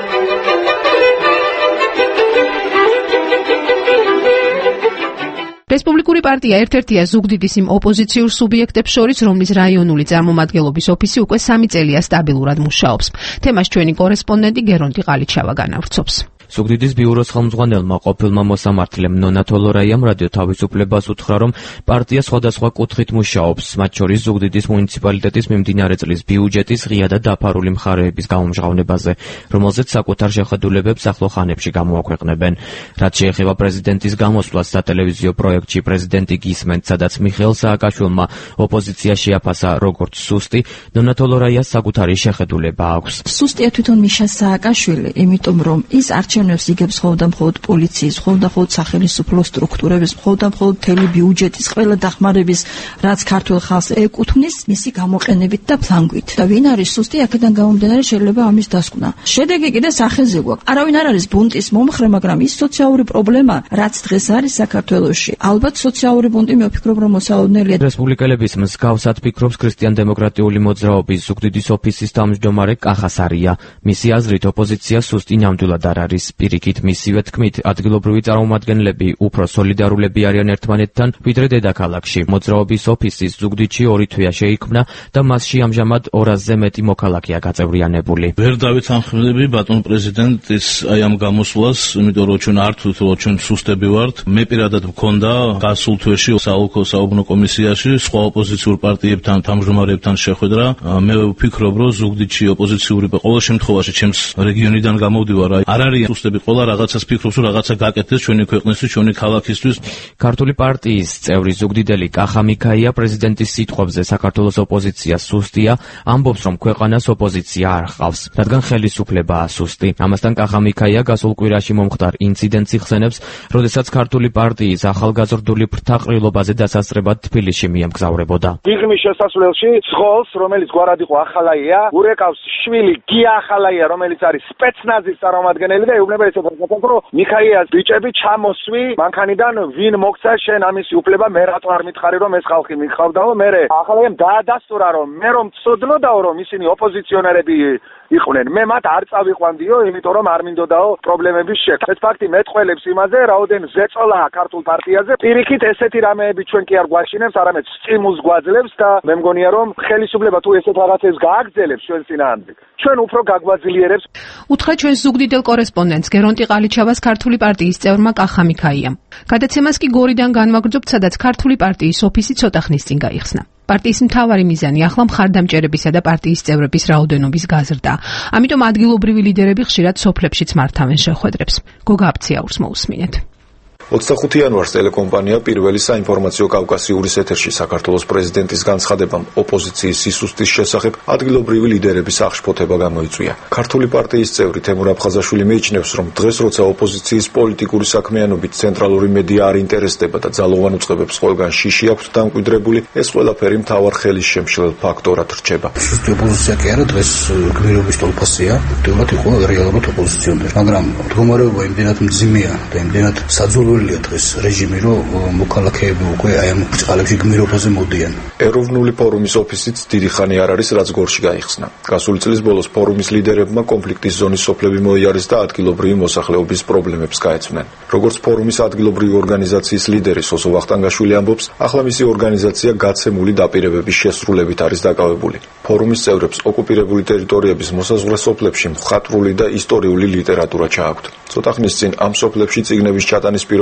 რესპუბლიკური პარტია ერთ-ერთია ზუგდიდის იმ ოპოზიციურ სუბიექტებს შორის, რომლის რაიონული წარმომადგენლობის ოფისი უკვე სამი წელია სტაბილურად მუშაობს. თემას ჩვენი კორესპონდენტი გერონტი ყალიჩავა განავრცობს. ზუგდიდის ბიუროს ხელმძღვანელმა ყოფილმა მოსამართლემ ნონა თოლორაიამ რადიო თავისუფლებას უთხრა, რომ პარტია სხვადასხვა კუთხით მუშაობს, მათ შორის ზუგდიდის მუნიციპალიტეტის მიმდინარე წლის ბიუჯეტის ღია და დაფარული მხარეების გამომჟღავნებაზე, რომელზეც საკუთარ შეხედულებებს ახლო ხანებში გამოაქვეყნებენ. რაც შეეხება პრეზიდენტის გამოსვლას სატელევიზიო პროექტში პრეზიდენტი გისმენთ, სადაც მიხეილ სააკაშვილმა ოპოზიცია შეაფასა როგორც სუსტი, ნონა თოლორაიას საკუთარი შეხედულება აქვს. სუსტია თვითონ მიშა სააკაშვილი, იმიტომ რომ ის არჩევნებს იგებს მხოლოდ და მხოლოდ პოლიციის, მხოლოდ და მხოლოდ სახელმწიფო სტრუქტურების, მხოლოდ და მხოლოდ მთელი ბიუჯეტის ყველა დახმარების, რაც ქართულ ხალხს ეკუთვნის, მისი გამოყენებით და ფლანგვით. და ვინ არის სუსტი, აქედან გამომდინარე შეიძლება ამის დასკვნა. შედეგი კიდე სახეზე გვაქვს. არავინ არ არის ბუნტის მომხრე, მაგრამ ის სოციალური პრობლემა, რაც დღეს არის საქართველოში, ალბათ სოციალური ბუნტი მე ვფიქრობ, რომ მოსალოდნელია. რესპუბლიკელების მსგავსად ფიქრობს ქრისტიან-დემოკრატიული მოძრაობის ზუგდიდის ოფისის თავმჯდომარე კახასარია. მისი აზრით ოპოზიცია სუსტი ნამდვილად არ არის. პირიქით მისივე თქმით, ადგილობრივი წარმომადგენლები უფრო სოლიდარულები არიან ერთმანეთთან, ვიდრე დედაქალაქში. მოძრაობის ოფისის ზუგდიდში ორი თვეა შეიქმნა და მასში ამჟამად ორასზე მეტი მოქალაქეა გაწევრიანებული. ვერ დავითანხმდები ბატონ პრეზიდენტის აი ამ გამოსვლას, იმიტომ რომ ჩვენ არ თვით, რომ ჩვენ სუსტები ვართ. მე პირადად მქონდა გასულ თვეში საოლქო საუბნო კომისიაში სხვა ოპოზიციურ პარტიებთან, თავმჯდომარეებთან შეხვედრა. მე ვფიქრობ, რომ ზუგდიდში ოპოზიციური ყოველ შემთხვევაში ჩემს რეგიონიდან გამოვდივარ, არ არის სუსტები, ყველა რაღაცას ფიქრობს, რომ რაღაცა გაკეთდეს ჩვენი ქვეყნისთვის, ჩვენი ქალაქისთვის. ქართული პარტიის წევრი ზუგდიდელი კახა მიქაია პრეზიდენტის სიტყვებზე საქართველოს ოპოზიცია სუსტია, ამბობს, რომ ქვეყანას ოპოზიცია არ ჰყავს, რადგან ხელისუფლებაა სუსტი. ამასთან კახა მიქაია გასულ კვირაში მომხდარ ინციდენტს იხსენებს, როდესაც ქართული პარტიის ახალგაზრდული ფრთაყრილობაზე დასასწრებად თბილისში მიემგზავრებოდა. გიღმის შესასვლელში სხოლს, რომელიც გვარად იყო ახალაია, ურეკავს შვილი გია ახალაია, რომელიც არის სპეცნაზის წარმომადგენელი და ეუბნება ესეთ რაღაცას, რომ მიქაიას ბიჭები ჩამოსვი მანქანიდან, ვინ მოგცა შენ ამისი უფლება, მე რატო არ მითხარი, რომ ეს ხალხი მიხავდაო, მე ახალაიამ დაადასტურა, რომ მე რომ ცოდნოდაო, რომ ისინი ოპოზიციონერები იყვნენ, მე მათ არ წავიყვანდიო, იმიტომ რომ არ მინდოდაო პრობლემების შექმნა. ეს ფაქტი მეტყველებს იმაზე, რაოდენ ზეწოლაა ქართულ პარტიაზე. პირიქით ესეთი რამეები ჩვენ კი არ გვაშინებს, არამედ სტიმულს გვაძლევს და მე მგონია, რომ ხელისუფლება თუ ესეთ რაღაცებს გააგრძელებს ჩვენ წინააღმდეგ, ჩვენ უფრო გაგვაძლიერებს. უთხრა ჩვენ ზუგდიდელ კორესპონდენტს გერონტი ყალიჩავას ქართული პარტიის წევრმა კახა მიქაიამ. გადაცემას კი გორიდან განვაგრძობთ, სადაც ქართული პარტიის ოფისი ცოტა ხნის წინ გაიხსნა. პარტიის მთავარი მიზანი ახლა მხარდამჭერებისა და პარტიის წევრების რაოდენობის გაზრდა. ამიტომ ადგილობრივი ლიდერები ხშირად სოფლებშიც მართავენ შეხვედრებს. გოგა აფციაურს მოусმინეთ. ოცდახუთი იანვარს ტელეკომპანია პირველი საინფორმაციო კავკასიურის ეთერში საქართველოს პრეზიდენტის განცხადებამ ოპოზიციის სისუსტის შესახებ ადგილობრივი ლიდერების აღშფოთება გამოიწვია. ქართული პარტიის წევრი თემურ აფხაზაშვილი მიიჩნევს, რომ დღეს როცა ოპოზიციის პოლიტიკური საქმიანობით ცენტრალური მედია არ ინტერესდება და ძალოვან უწყებებს ყველგან შიში აქვთ დამკვიდრებული, ეს ყველაფერი მთავარ ხელის შემშლელ ფაქტორად რჩება. ოპოზიცია კი არა, დღეს გმირობის ტოლფასია, თუმცა იყო რეალურად ოპოზიციონერი, მაგრამ მდგომარეობა იმდენად მძიმეა და იმდენად საძულო დღეს რეჟიმი, რომ მოქალაქეები უკვე აი ამ ბრწყალებში გმირობაზე მოდიან. ეროვნული ფორუმის ოფისიც დიდი ხანი არ არის, რაც გორში გაიხსნა. გასული წლის ბოლოს ფორუმის ლიდერებმა კონფლიქტის ზონის სოფლები მოიარეს და ადგილობრივი მოსახლეობის პრობლემებს გაეცნენ. როგორც ფორუმის ადგილობრივი ორგანიზაციის ლიდერი სოსო ვახტანგაშვილი ამბობს, ახლა მისი ორგანიზაცია გაცემული დაპირებების შესრულებით არის დაკავებული. ფორუმის წევრებს ოკუპირებული ტერიტორიების მოსაზღვრე სოფლებში მხატვრული და ისტორიული ლიტერატურა ჩააქვთ. ცოტა ხნის წინ ამ სოფლებში წიგნების ჩატანის პირობები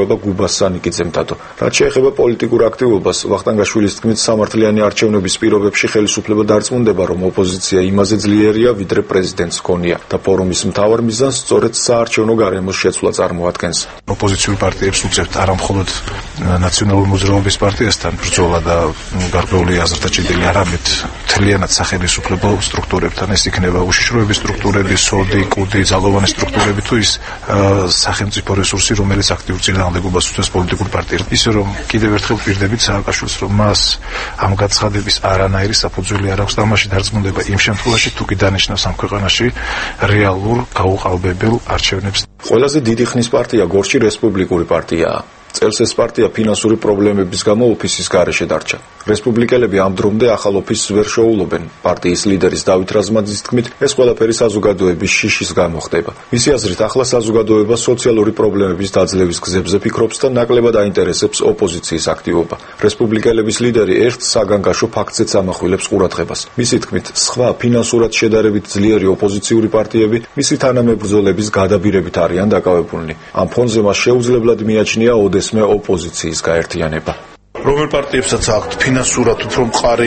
განმარტოვება გუბას სანიკიძემ დადო. რაც შეეხება პოლიტიკურ აქტივობას, ვახტანგაშვილის თქმით, სამართლიანი არჩევნების პირობებში ხელისუფლება დარწმუნდება, რომ ოპოზიცია იმაზე ძლიერია, ვიდრე პრეზიდენტს ჰქონია და ფორუმის მთავარ მიზანს სწორედ საარჩევნო გარემოს შეცვლა წარმოადგენს. ოპოზიციურ პარტიებს უწევთ არა მხოლოდ ნაციონალური მოძრაობის პარტიასთან ბრძოლა და გარკვეული აზრთა ჭიდილი, არამედ მთლიანად სახელმწიფო სტრუქტურებთან, ეს იქნება უშიშროების სტრუქტურები, სოდი, კუდი, ძალოვანი სტრუქტურები თუ ის სახელმწიფო რესურსი, რომელიც აქტიურ წინააღმდეგობას უწევს პოლიტიკურ პარტიებს. ისე რომ კიდევ ერთხელ პირდებით სააკაშვილს, რომ მას ამ გაცხადების არანაირი საფუძველი არ აქვს და მასში დარწმუნდება იმ შემთხვევაში, თუ კი დანიშნავს ამ ქვეყანაში რეალურ გაუყალბებელ არჩევნებს. ყველაზე დიდი ხნის პარტია გორში რესპუბლიკური პარტიაა. წელს ეს პარტია ფინანსური პრობლემების გამო ოფისის გარეშე დარჩა. რესპუბლიკელები ამ დრომდე ახალ ოფისს ვერ შეუულობენ. პარტიის ლიდერის დავით რაზმაძის თქმით, ეს ყველაფერი საზოგადოების შიშის გამო ხდება. მისი აზრით, ახლა საზოგადოება სოციალური პრობლემების დაძლევის გზებზე ფიქრობს და ნაკლებად აინტერესებს ოპოზიციის აქტივობა. რესპუბლიკელების ლიდერი ერთ საგანგაშო ფაქტზეც ამახვილებს ყურადღებას. მისი თქმით, სხვა ფინანსურად შედარებით ძლიერი ოპოზიციური პარტიები მისი თანამებრძოლების გადაბირებით არიან დაკავებულნი. ამ ფონზე მას შეუძლებლად მიაჩნია ოდესმე ოპოზიციის გაერთიანება. რომელ პარტიებსაც აქვთ ფინანსურად უფრო მყარი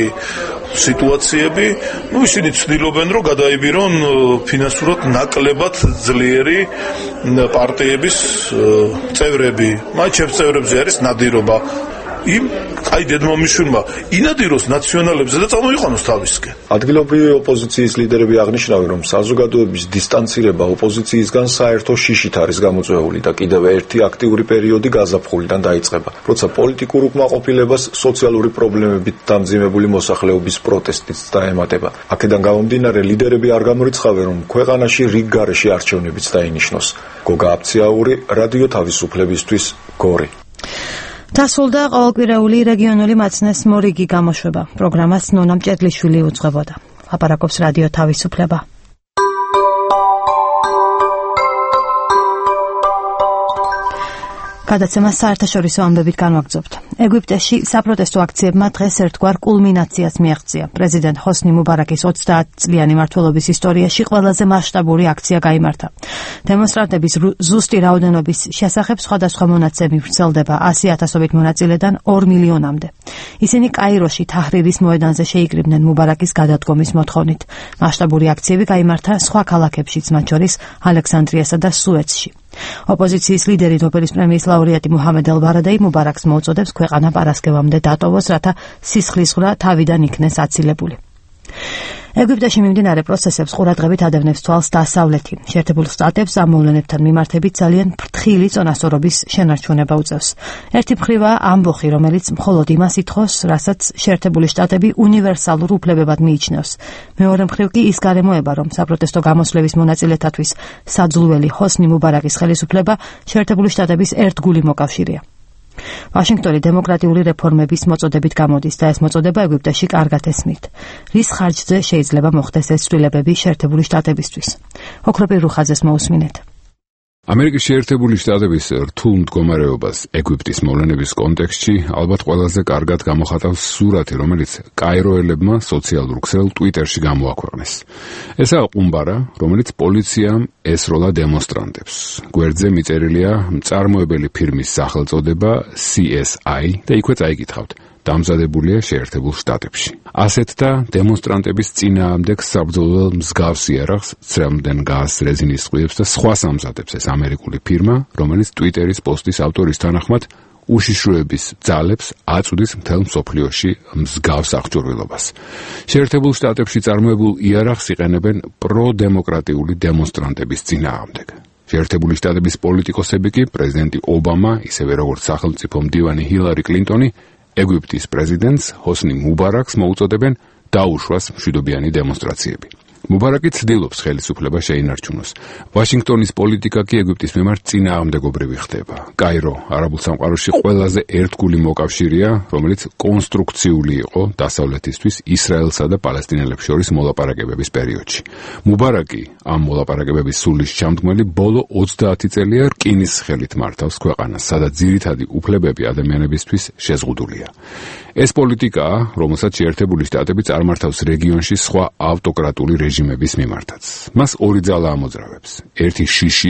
სიტუაციები, ну ისინი ცდილობენ რომ გადაიბირონ ფინანსურად ნაკლებად ძლიერი პარტიების წევრები. მათ წევრებზე არის ნადირობა. იმ აი დედმამიშვილმა ინადიროს ნაციონალებზე და წარმოიყვანოს თავისკენ. ადგილობრივი ოპოზიციის ლიდერები აღნიშნავენ, რომ საზოგადოების დისტანცირება ოპოზიციისგან საერთო შიშით არის გამოწვეული და კიდევ ერთი აქტიური პერიოდი გაზაფხულიდან დაიწყება, როცა პოლიტიკურ უკმაყოფილებას სოციალური პრობლემებით დამძიმებული მოსახლეობის პროტესტიც დაემატება. აქედან გამომდინარე, ლიდერები არ გამორიცხავენ, რომ ქვეყანაში რიგ გარეშე არჩევნებიც დაინიშნოს. გოგა აფციაური, რადიო თავისუფლებისთვის, გორი. დასრულდა ყოველკვირეული რეგიონული მაცნეს მორიგი გამოშვება. პროგრამას ნონა მჭედლიშვილი უძღვებოდა. ლაპარაკობს რადიო თავისუფლება. გადაცემა საერთაშორისო ამბებით განვაგრძობთ. ეგვიპტეში საპროტესტო აქციებმა დღეს ერთგვარ კულმინაციას მიაღწია. პრეზიდენტ ჰოსნი მუბარაკის ოცდაათწლიანი მმართველობის ისტორიაში ყველაზე მასშტაბური აქცია გაიმართა. დემონსტრანტების ზუსტი რაოდენობის შესახებ სხვადასხვა მონაცემი ვრცელდება ასი ათასობით მონაწილედან ორ მილიონამდე. ისინი კაიროში თაჰრირის მოედანზე შეიკრიბნენ მუბარაკის გადადგომის მოთხოვნით. მასშტაბური აქციები გაიმართა სხვა ქალაქებშიც, მათ შორის ალექსანდრიასა და სუეცში. ოპოზიციის ლიდერი ნობელის პრემიის ლაურეატი მუჰამედ ელ-ბარადეი მუბარაკს მოუწოდებს ქვეყანა პარასკევამდე დატოვოს, რათა სისხლისღვრა თავიდან იქნეს აცილებული. ეგვიპტეში მიმდინარე პროცესებს ყურადღებით ადევნებს თვალს დასავლეთი. შეერთებულ შტატებს ამ მოვლენებთან მიმართებით ძალიან ფრთხილი წონასწორობის შენარჩუნება უწევს. ერთი მხრივაა ამბოხი, რომელიც მხოლოდ იმას ითხოვს, რასაც შეერთებული შტატები უნივერსალურ უფლებებად მიიჩნევს. მეორე მხრივ კი ის გარემოება, რომ საპროტესტო გამოსვლების მონაწილეთათვის საძლუელი ჰოსნი მუბარაკის ხელისუფლება შეერთებული შტატების ერთგული მოკავშირეა. ვაშინგტონი დემოკრატიული რეფორმების მოწოდებით გამოდის და ეს მოწოდება ეგვიპტეში კარგად ესმით. რის ხარჯზე შეიძლება მოხდეს ეს ცვლილებები შეერთებული შტატებისთვის? ოქროპირ რუხაძეს მოусმინეთ. ამერიკის შეერთებული შტატების რთულ მდგომარეობას ეგვიპტის მოვლენების კონტექსტში ალბათ ყველაზე კარგად გამოხატავს სურათი, რომელიც კაიროელებმა სოციალურ ქსელ ტვიტერში გამოაქვეყნეს. ესაა ყუმბარა, რომელიც პოლიციამ ესროლა დემონსტრანტებს. გვერდზე მიწერილია მწარმოებელი ფირმის სახელწოდება სი ეს აი და იქვე წაიკითხავთ. დამზადებულია შეერთებულ შტატებში. ასეთ და დემონსტრანტების წინააღმდეგ საბრძოლველად მსგავს იარაღს, ცრემლიდან გაზს, რეზინის წყვილებს და სხვა სამზადებს ეს ამერიკული ფირმა, რომელიც ტვიტერის პოსტის ავტორის თანახმად უშიშროების ძალებს აწვდის მთელ მსოფლიოში მსგავს აღჭურვილობას. შეერთებულ შტატებში წარმოებულ იარაღს იყენებენ პროდემოკრატიული დემონსტრანტების წინააღმდეგ. შეერთებული შტატების პოლიტიკოსები კი პრეზიდენტი ობამა, ისევე როგორც სახელმწიფო მდივანი ჰილარი კლინტონი, ეგვიპტის პრეზიდენტს ჰოსნი მუბარაკს მოუწოდებენ დაუშვას მშვიდობიანი დემონსტრაციები. მუბარაკი ცდილობს ხელისუფლება შეინარჩუნოს. ვაშინგტონის პოლიტიკა კი ეგვიპტის მიმართ წინააღმდეგობრივი ხდება. კაირო არაბულ სამყაროში ყველაზე ერთგული მოკავშირეა, რომელიც კონსტრუქციული იყო დასავლეთისთვის ისრაელსა და პალესტინელებს შორის მოლაპარაკებების პერიოდში. მუბარაკი ამ მოლაპარაკებების სულის ჩამდგმელი ბოლო ოცდაათი წელია რკინის ხელით მართავს ქვეყანას, სადაც ძირითადი უფლებები ადამიანებისთვის შეზღუდულია. ეს პოლიტიკაა, რომელსაც შეერთებული შტატები წარმართავს რეგიონში სხვა ავტოკრატული რეჟიმების მიმართაც. მას ორი ძალა ამოძრავებს. ერთი შიშია,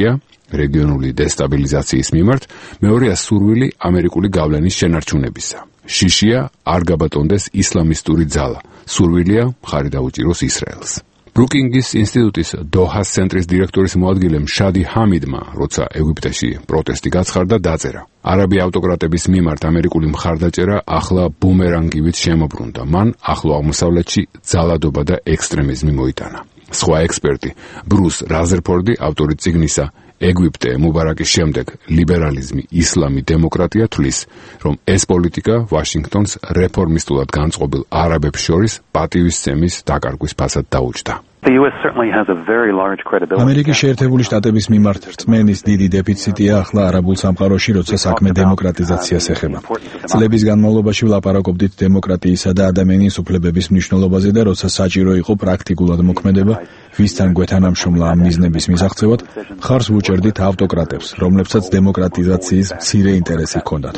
რეგიონული დესტაბილიზაციის მიმართ, მეორეა სურვილი ამერიკული გავლენის შენარჩუნებისა. შიშია არ გაბატონდეს ისლამისტური ძალა, სურვილია მხარი დაუჭიროს ისრაელს. ბრუკინგის ინსტიტუტის დოჰას ცენტრის დირექტორის მოადგილემ შადი ჰამიდმა, როცა ეგვიპტეში პროტესტი გაცხარდა, დაწერა: არაბი ავტოკრატების მიმართ ამერიკული მხარდაჭერა ახლა ბუმერანგივით შემოbrunდა. მან ახლო აღმოსავლეთში ძალადობა და ექსტრემიზმი მოიტანა. სხვა ექსპერტი, ბრუს რაზერფორდი, ავტორი წიგნისა ეგვიპტე მუბარაკის შემდეგ ლიბერალიზმი, ისლამი, დემოკრატია თვლის, რომ ეს პოლიტიკა ვაშინგტონს რეფორმისტულად განწყობილ არაბებს შორის პატივისცემის დაკარგვის ფასად დაუჯდა. ამერიკის შეერთებული შტატების მიმართ რწმენის დიდი დეფიციტია ახლა არაბულ სამყაროში, როცა საქმე დემოკრატიზაციას ეხება. წლების განმავლობაში ვლაპარაკობდით დემოკრატიისა და ადამიანის უფლებების მნიშვნელობაზე და როცა საჭირო იყო პრაქტიკულად მოქმედება, ვისთან გვეთანამშრომლა ამ მიზნების მისაღწევად, მხარს ვუჭერდით ავტოკრატებს, რომლებსაც დემოკრატიზაციის მცირე ინტერესი ჰქონდათ.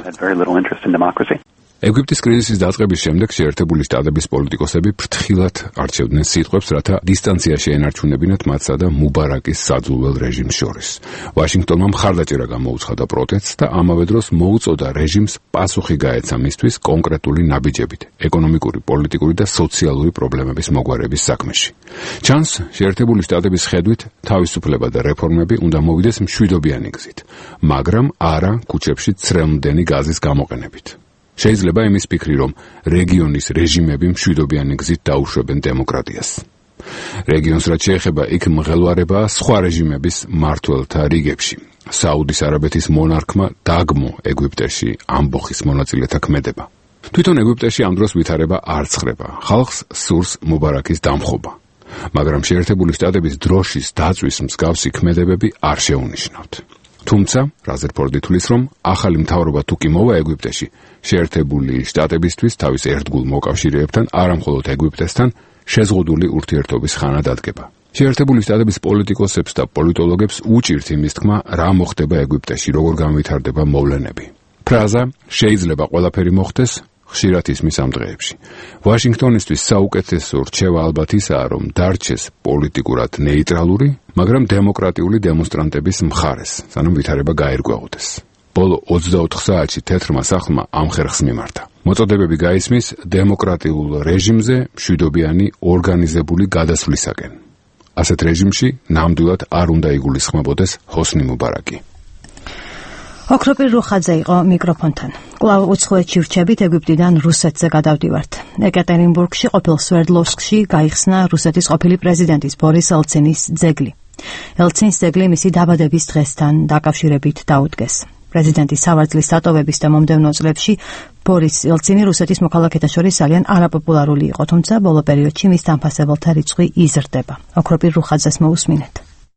ეგვიპტის კრიზისის დაწყების შემდეგ შეერთებული შტატების პოლიტიკოსები ფრთხილად არჩევდნენ სიტყვებს, რათა დისტანცია შეენარჩუნებინათ მათსა და მუბარაკის საძულველ რეჟიმს შორის. ვაშინგტონმა მხარდაჭერა გამოუცხადა პროტესტს და ამავე დროს მოუწოდა რეჟიმს პასუხი გაეცა მისთვის კონკრეტული ნაბიჯებით ეკონომიკური, პოლიტიკური და სოციალური პრობლემების მოგვარების საქმეში. ჩანს, შეერთებული შტატების ხედვით თავისუფლება და რეფორმები უნდა მოვიდეს მშვიდობიანი გზით, მაგრამ არა ქუჩებში ცრემლმდენი გაზის გამოყენებით. შეიძლება იმის ფიქრი, რომ რეგიონის რეჟიმები მშვიდობიანი გზით დაუშვებენ დემოკრატიას. რეგიონს რაც შეეხება, იქ მღელვარებაა სხვა რეჟიმების მმართველთა რიგებში. საუდის არაბეთის მონარქმა დაგმო ეგვიპტეში ამბოხის მონაწილეთა ქმედება. თვითონ ეგვიპტეში ამ დროს ვითარება არ ცხრება. ხალხს სურს მუბარაკის დამხობა. მაგრამ შეერთებული შტატების დროშის დაწვის მსგავსი ქმედებები არ შეუნიშნავთ. თუმცა, რაზერფორდი თვლის, რომ ახალი მთავრობა თუ კი მოვა ეგვიპტეში, შეერთებული შტატებისთვის თავის ერთგულ მოკავშირეებთან, არამხოლოდ ეგვიპტესთან, შეზღუდული ურთიერთობის ხანა დადგება. შეერთებული შტატების პოლიტიკოსებს და პოლიტოლოგებს უჭირთ იმის თქმა, რა მოხდება ეგვიპტეში, როგორ განვითარდება მოვლენები. ფრაზა შეიძლება ყველაფერი მოხდეს, ხშირად ისმის ამ დღეებში. ვაშინგტონისთვის საუკეთესო რჩევა ალბათ ისაა, რომ დარჩეს პოლიტიკურად ნეიტრალური, მაგრამ დემოკრატიული დემონსტრანტების მხარეს, სანამ ვითარება გაერკვეოდეს. ბოლო ოცდაოთხ საათში თეთრმა სახლმა ამ ხერხს მიმართა. მოწოდებები გაისმის დემოკრატიულ რეჟიმზე მშვიდობიანი ორგანიზებული გადასვლისაკენ. ასეთ რეჟიმში ნამდვილად არ უნდა იგულისხმებოდეს ჰოსნი მუბარაკი. ოქროპირ რუხაძე იყო მიკროფონთან. კვლავ უცხოეთში ვრჩებით, ეგვიპტიდან რუსეთზე გადავდივართ. ეკატერინბურგში ყოფილ სვერდლოვსკში გაიხსნა რუსეთის ყოფილი პრეზიდენტის ბორის ელცინის ძეგლი. ელცინს ძეგლი მისი დაბადების დღესთან დაკავშირებით დაუდგეს. პრეზიდენტის სავარძლის დატოვების და მომდევნო წლებში ბორის ელცინი რუსეთის მოქალაქეთა შორის ძალიან არაპოპულარული იყო, თუმცა ბოლო პერიოდში მის დამფასებელთა რიცხვი იზრდება. ოქროპირ რუხაძეს მოусმინეთ.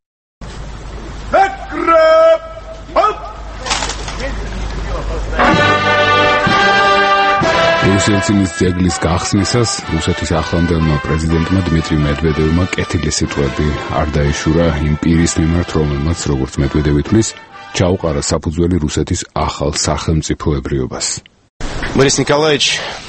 ელცინის ძეგლის გახსნისას რუსეთის ახლანდელმა პრეზიდენტმა დმიტრი მედვედევმა კეთილი სიტყვები არ დაიშურა იმ პირის მიმართ, რომელმაც, როგორც მედვედევი თვლის, ჩაუყარა საფუძველი რუსეთის ახალ სახელმწიფოებრიობას. ბორის ნიკოლაევიჩ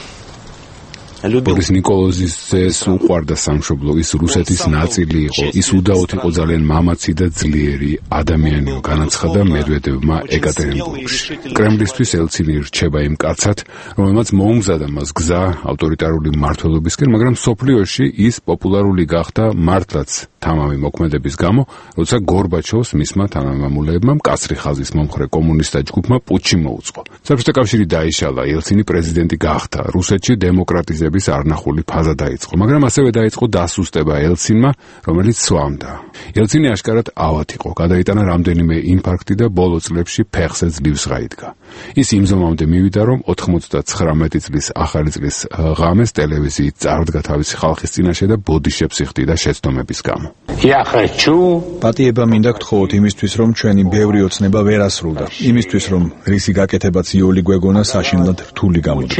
ბორის ნიკოლოზის უყვარდა სამშობლო, ის რუსეთის ნაწილი იყო, ის უდაოდ იყო ძალიან მამაცი და ძლიერი ადამიანიო, განაცხადა მედვედევმა ეკატერინბურგში. კრემლისთვის ელცინი რჩება იმ კაცად, რომელმაც მოუმზადა მას გზა ავტორიტარული მმართველობისკენ, მაგრამ სოფლიოში ის პოპულარული გახდა მართლაც თამამი მოქმედების გამო, როცა გორბაჩოვს მისმა თანამემამულეებმა მკაცრი ხაზის მომხრე კომუნისტთა ჯგუფმა პუტჩი მოუწყო. საბჭოთა კავშირი დაიშალა, ელცინი პრეზიდენტი გახდა, რუსეთში დემოკრატიზების არნახული ფაზა დაიწყო, მაგრამ ასევე დაიწყო დასუსტება ელცინმა, რომელიც სვამდა. ელცინი აშკარად ავად იყო, გადაიტანა რამდენიმე ინფარქტი და ბოლო წლებში ფეხზე ძლივს გაიდგა. ის იმ ზომამდე მივიდა, რომ ოცდათხმეტი წლის ახალი წლის ღამეს ტელევიზიით წარდგა თავისი ხალხის წინაშე და ბოდიშებს იხდიდა შეცდომების გამო. პატიება მინდა გთხოვოთ იმისთვის, რომ ჩვენი ბევრი ოცნება ვერ ასრულდა, იმისთვის, რომ რისი გაკეთებაც იოლი გვეგონა საშინლად რთული გამოდრა.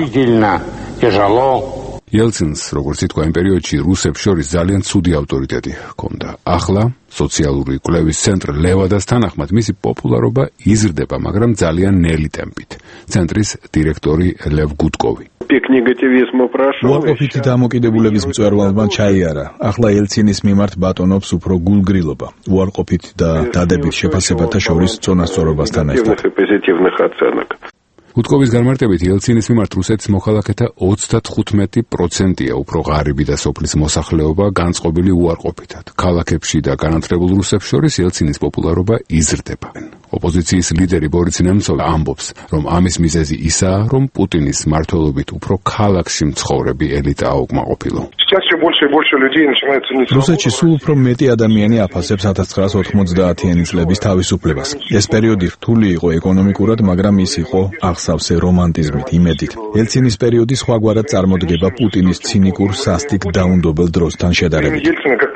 ელცინს, როგორც ითქვა იმ პერიოდში, რუსებს შორის ძალიან ცუდი ავტორიტეტი ჰქონდა. ახლა სოციალური კვლევის ცენტრ ლევადას თანახმად მისი პოპულარობა იზრდება, მაგრამ ძალიან ნელი ტემპით. ცენტრის დირექტორი ლევ გუტკოვი. Пик негативизма прошел. უარყოფითი დამოკიდებულების მწვერვალმა ჩაიარა. ახლა ელცინის მიმართ ბატონობს უფრო გულგრილობა. უარყოფით და დადებით შეფასებათა შორის წონასწორობასთან ერთად. უტკოვის განმარტებით ელცინის მიმართ რუსეთის მოქალაქეთა ოცდათხუთმეტი პროცენტია უფრო ღარიბი და სოფლის მოსახლეობა განწყობილი უარყოფითად. ქალაქებში და განათლებულ რუსებს შორის ელცინის პოპულარობა იზრდება. ოპოზიციის ლიდერი ბორის ნემცოვი ამბობს, რომ ამის მიზეზი ისაა, რომ პუტინის მმართველობით უფრო ქალაქში მცხოვრები ელიტა აუკმაყოფილო. რუსეთში სულ უფრო მეტი ადამიანი აფასებს ათას ცხრაასი ოთხმოცდაათიანი წლების თავისუფლებას. ეს პერიოდი რთული იყო ეკონომიკურად, მაგრამ ის იყო აღსავსე რომანტიზმით, იმედით. ელცინის პერიოდი სხვაგვარად წარმოდგება პუტინის ცინიკურ სასტიკ დაუნდობელ დროსთან შედარებით.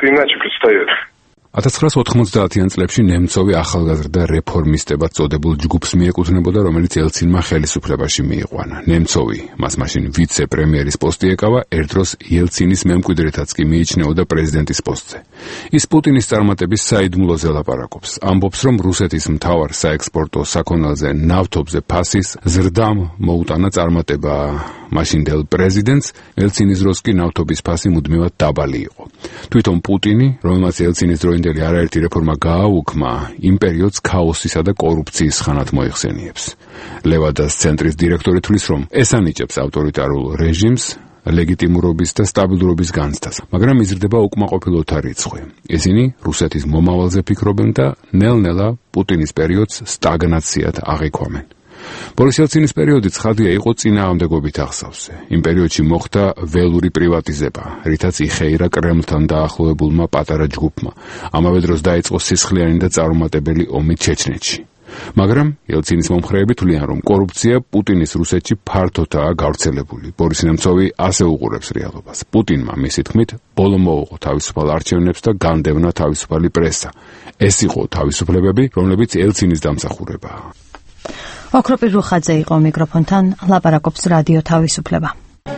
ათას ცხრაასი ოთხმოცდაათიან წლებში ნემცოვი ახალგაზრდა რეფორმისტებად წოდებულ ჯგუფს მიეკუთვნებოდა, რომელიც ელცინმა ხელისუფლებაში მიიყვანა. ნემცოვი, მას მაშინ ვიცე-პრემიერის პოსტი ეკავა, ერთდროს ელცინის მემკვიდრეთაც კი მიიჩნეოდა პრეზიდენტის პოსტზე. ის პუტინის წარმატების საიდუმლოზე ლაპარაკობს. ამბობს, რომ რუსეთის მთავარ საექსპორტო საქონელზე ნავთობზე ფასის ზრდამ მოუტანა წარმატება მაშინდელ პრეზიდენტს, ელცინის დროს კი ნავთობის ფასი მუდმივად დაბალი იყო. თვითონ პუტინი, რომელმაც ელცინის დროინდელი არაერთი რეფორმა გააუქმა, იმ პერიოდს ქაოსისა და კორუფციის ხანად მოიხსენიებს. ლევადას ცენტრის დირექტორი თვლის, რომ ეს ანიჭებს ავტორიტარულ რეჟიმს, ლეგიტიმურობის და სტაბილურობის განცდას, მაგრამ იზრდება უკმაყოფილოთა რიცხვი. ისინი რუსეთის მომავალზე ფიქრობენ და ნელ-ნელა პუტინის პერიოდს სტაგნაციად აღიქვამენ. ბორის ელცინის პერიოდი ცხადია იყო წინააღმდეგობით აღსავსე. იმ პერიოდში მოხდა ველური პრივატიზება, რითაც იხეირა კრემლთან დაახლოებულმა პატარა ჯგუფმა. ამავე დროს დაიწყო სისხლიანი და წარუმატებელი ომი ჩეჩნეთში. მაგრამ ელცინის მომხრეები თვლიან, რომ კორუფცია პუტინის რუსეთში ფართოდაა გავრცელებული. ბორის ნემცოვი ასე უყურებს რეალობას. პუტინმა, მისი თქმით, ბოლო მოუღო თავისუფალ არჩევნებს და განდევნა თავისუფალი პრესა. ეს იყო თავისუფლებები, რომლებიც ელცინის დამსახურებაა. ოქროპირ რუხაძე იყო მიკროფონთან, ლაპარაკობს რადიო თავისუფლება.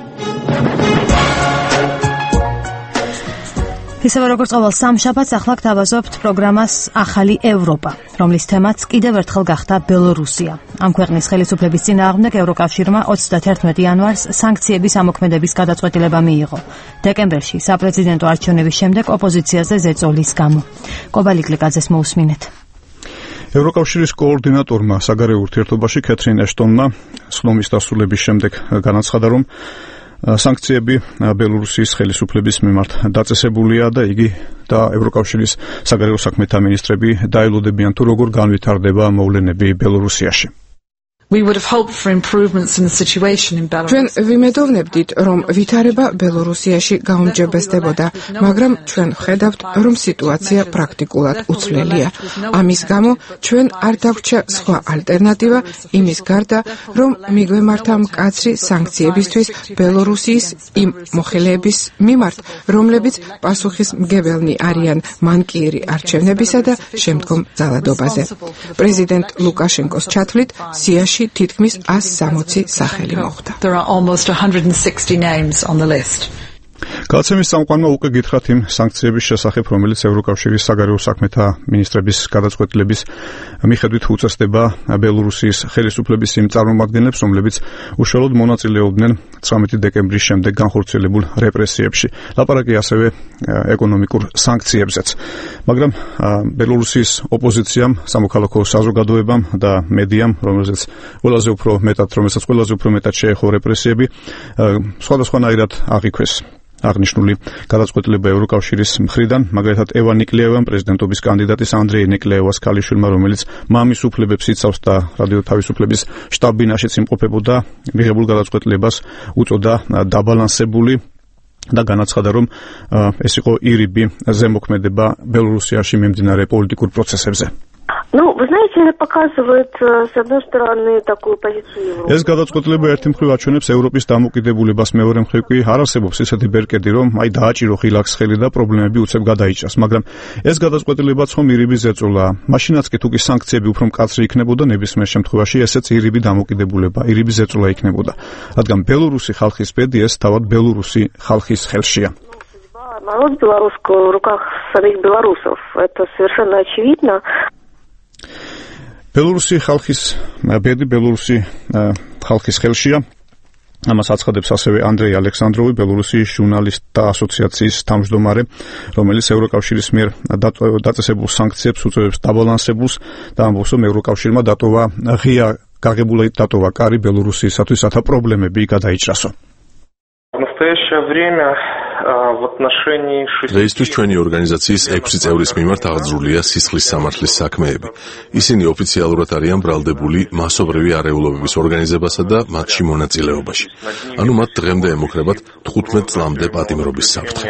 ისევე როგორც ყოველ სამშაბათს ახლა გთავაზობთ პროგრამას ახალი ევროპა, რომლის თემაც კიდევ ერთხელ გახდა ბელორუსია. ამ ქვეყნის ხელისუფლების წინააღმდეგ ევროკავშირმა ოცდათერთმეტი იანვარს სანქციების ამოქმედების გადაწყვეტილება მიიღო. დეკემბერში საპრეზიდენტო არჩევნების შემდეგ ოპოზიციაზე ზეწოლის გამო. კობალი კლიკაძეს მოусმინეთ. ევროკავშირის კოორდინატორმა საგარეო ურთიერთობაში კეთრინ ეშტონმა სხდომის დასრულების შემდეგ განაცხადა, რომ სანქციები ბელორუსიის ხელისუფლების მიმართ დაწესებულია და იგი და ევროკავშირის საგარეო საქმეთა მინისტრები დაელოდებიან თუ როგორ განვითარდება მოვლენები ბელორუსიაში. We would have hoped for improvements in the situation in Belarus. ჩვენ ვიმედოვნებდით, რომ ვითარება ბელორუსიაში გაუმჯობესდებოდა, მაგრამ ჩვენ ვხედავთ, რომ სიტუაცია პრაქტიკულად უცვლელია. ამის გამო ჩვენ არ დაგვჭირდა სხვა ალტერნატივა იმის გარდა, რომ მიგვემართა მკაცრი სანქციებისთვის ბელორუსიის იმ მოხელეების მიმართ, რომლებიც პასუხისმგებელნი არიან მანკიერი არჩევნებისა და შემდგომ ძალადობაზე. პრეზიდენტ ლუკაშენკოს ჩათვლით, სიაში თითქმის ას სამოცი სახელი მოხვდა. There are almost one hundred sixty names on the list. გადაცემის წამყვანმა უკვე გითხრათ იმ სანქციების შესახებ, რომელიც ევროკავშირის საგარეო საქმეთა მინისტრების გადაწყვეტილების მიხედვით უწესდება ბელორუსიის ხელისუფლების იმ წარმომადგენლებს, რომლებიც უშუალოდ მონაწილეობდნენ ცხრამეტი დეკემბრის შემდეგ განხორციელებულ რეპრესიებში. ლაპარაკი ასევე ეკონომიკურ სანქციებზეც. მაგრამ ბელორუსიის ოპოზიციამ, სამოქალაქო საზოგადოებამ და მედიამ, რომელზეც ყველაზე უფრო მეტად, რომელსაც ყველაზე უფრო მეტად შეეხო რეპრესიები, სხვადასხვანაირად აღიქვეს აღნიშნული გადაწყვეტილება ევროკავშირის მხრიდან, მაგალითად ევა ნიკლეევამ, პრეზიდენტობის კანდიდატის ანდრეი ნიკლეევას ქალიშვილმა, რომელიც მამის უფლებებს იცავს და რადიო თავისუფლების შტაბ-ბინაშიც იმყოფებოდა, მიღებულ გადაწყვეტილებას უწოდა დაბალანსებული და განაცხადა, რომ ეს იყო ირიბი ზემოქმედება ბელორუსიაში მიმდინარე პოლიტიკურ პროცესებზე. Ну, вы знаете, это показывает, с одной стороны, такую позицию Европы. ეს გადაწყვეტილება ერთი მხრივ აჩვენებს ევროპის დამოკიდებულებას, მეორე მხრივ კი არ არსებობს ისეთი ბერკედი, რომ აი დააჭირო ხილაკს ხელი და პრობლემები უცებ გადაიჭრას, მაგრამ ეს გადაწყვეტილებაც ხომ ირიბის ზეწოლაა. მაშინაც კი თუ კი სანქციები უფრო მკაცრი იქნებოდა, ნებისმიერ შემთხვევაში ესეც ირიბი დამოკიდებულება, ირიბის ზეწოლა იქნებოდა. რადგან ბელორუსი ხალხის ბედი ეს თავად ბელორუსი ხალხის ხელშია. Народ белорусский в руках самих белорусов. Это совершенно очевидно. ბელორუსი ხალხის ბედი ბელორუსი ხალხის ხელშია. ამას აცხადებს ასევე ანდრეი ალექსანდროვი, ბელორუსიის ჟურნალისტთა ასოციაციის თავმჯდომარე, რომელიც ევროკავშირის მიერ დაწესებულ სანქციებს უწოდებს დაბალანსებულს და ამბობს, რომ ევროკავშირმა დატოვა ღია გაღებულად დატოვა კარი ბელორუსიისათვის, რათა პრობლემები გადაიჭრასო. დღეისთვის ჩვენი ორგანიზაციის ექვსი წევრის მიმართ აღძრულია სისხლის სამართლის საქმეები. ისინი ოფიციალურად არიან ბრალდებული მასობრივი არეულობების ორგანიზებასა და მათში მონაწილეობაში. ანუ მათ დღემდე ემუქრებათ თხუთმეტ წლამდე პატიმრობის საფრთხე.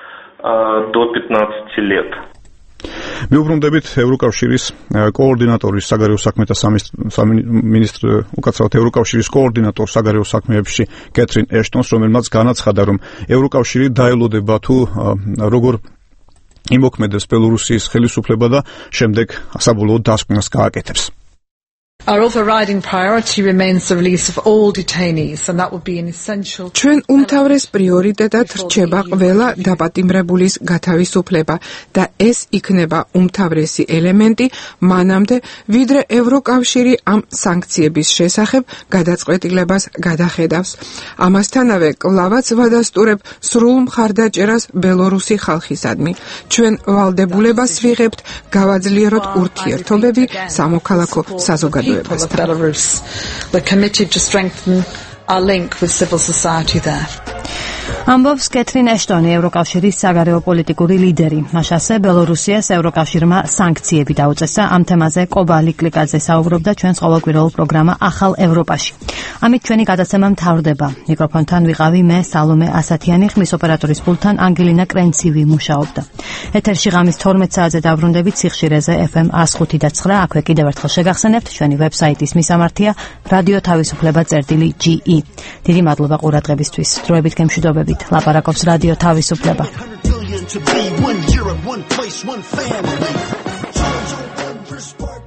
მიუბრუნდებით ევროკავშირის კოორდინატორის საგარეო საქმეთა სამინისტრო უკაცრავად ევროკავშირის კოორდინატორ საგარეო საქმეებში კეთრინ ეშტონს, რომელმაც განაცხადა, რომ ევროკავშირი დაელოდება თუ როგორ იმოქმედებს ბელორუსიის ხელისუფლება და შემდეგ საბოლოოდ დასკვნას გააკეთებს. Our overriding priority remains the release of all detainees, and that will be an essential. ჩვენ უმთავრეს პრიორიტეტად რჩება ყველა დაპატიმრებულის გათავისუფლება და ეს იქნება უმთავრესი ელემენტი მანამდე, ვიდრე ევროკავშირი ამ სანქციების შესახებ გადაწყვეტილებას გადახედავს. ამასთანავე კლავაც ვადასტურებ სრულ მხარდაჭერას ბელორუსი ხალხისადმი. ჩვენ ვალდებულებას ვიღებთ გავაძლიეროთ ურთიერთობები სამოქალაქო საზოგადოებასთან. With Belarus, we're committed to strengthen our link with civil society there. ამბობს კეთრინ ეშტონი, ევროკავშირის საგარეო პოლიტიკური ლიდერი. მაშასე ბელორუსიას ევროკავშირმა სანქციები დაუწესა. ამ თემაზე კობალი კლიკაძე საუბრობდა ჩვენს ყოველკვირეულ პროგრამა ახალ ევროპაში. ამით ჩვენი გადაცემა მთავრდება. მიკროფონთან ვიყავი მე, სალომე ასათიანი, ხმის ოპერატორის პულტთან ანგელინა კრენცივი მუშაობდა. ეთერში ღამის თორმეტ საათზე დავბრუნდებით სიხშირეზე ეფ ემ one oh five და nine. აქვე კიდევ ერთხელ შეგახსენებთ ჩვენი ვებსაიტის მისამართია რადიო თავისუფლება წერტილი ჯი ი. დიდი მადლობა ყურადღებისთვის. დროებით გემშვიდობებით. ლაპარაკობს რადიო თავისუფლება.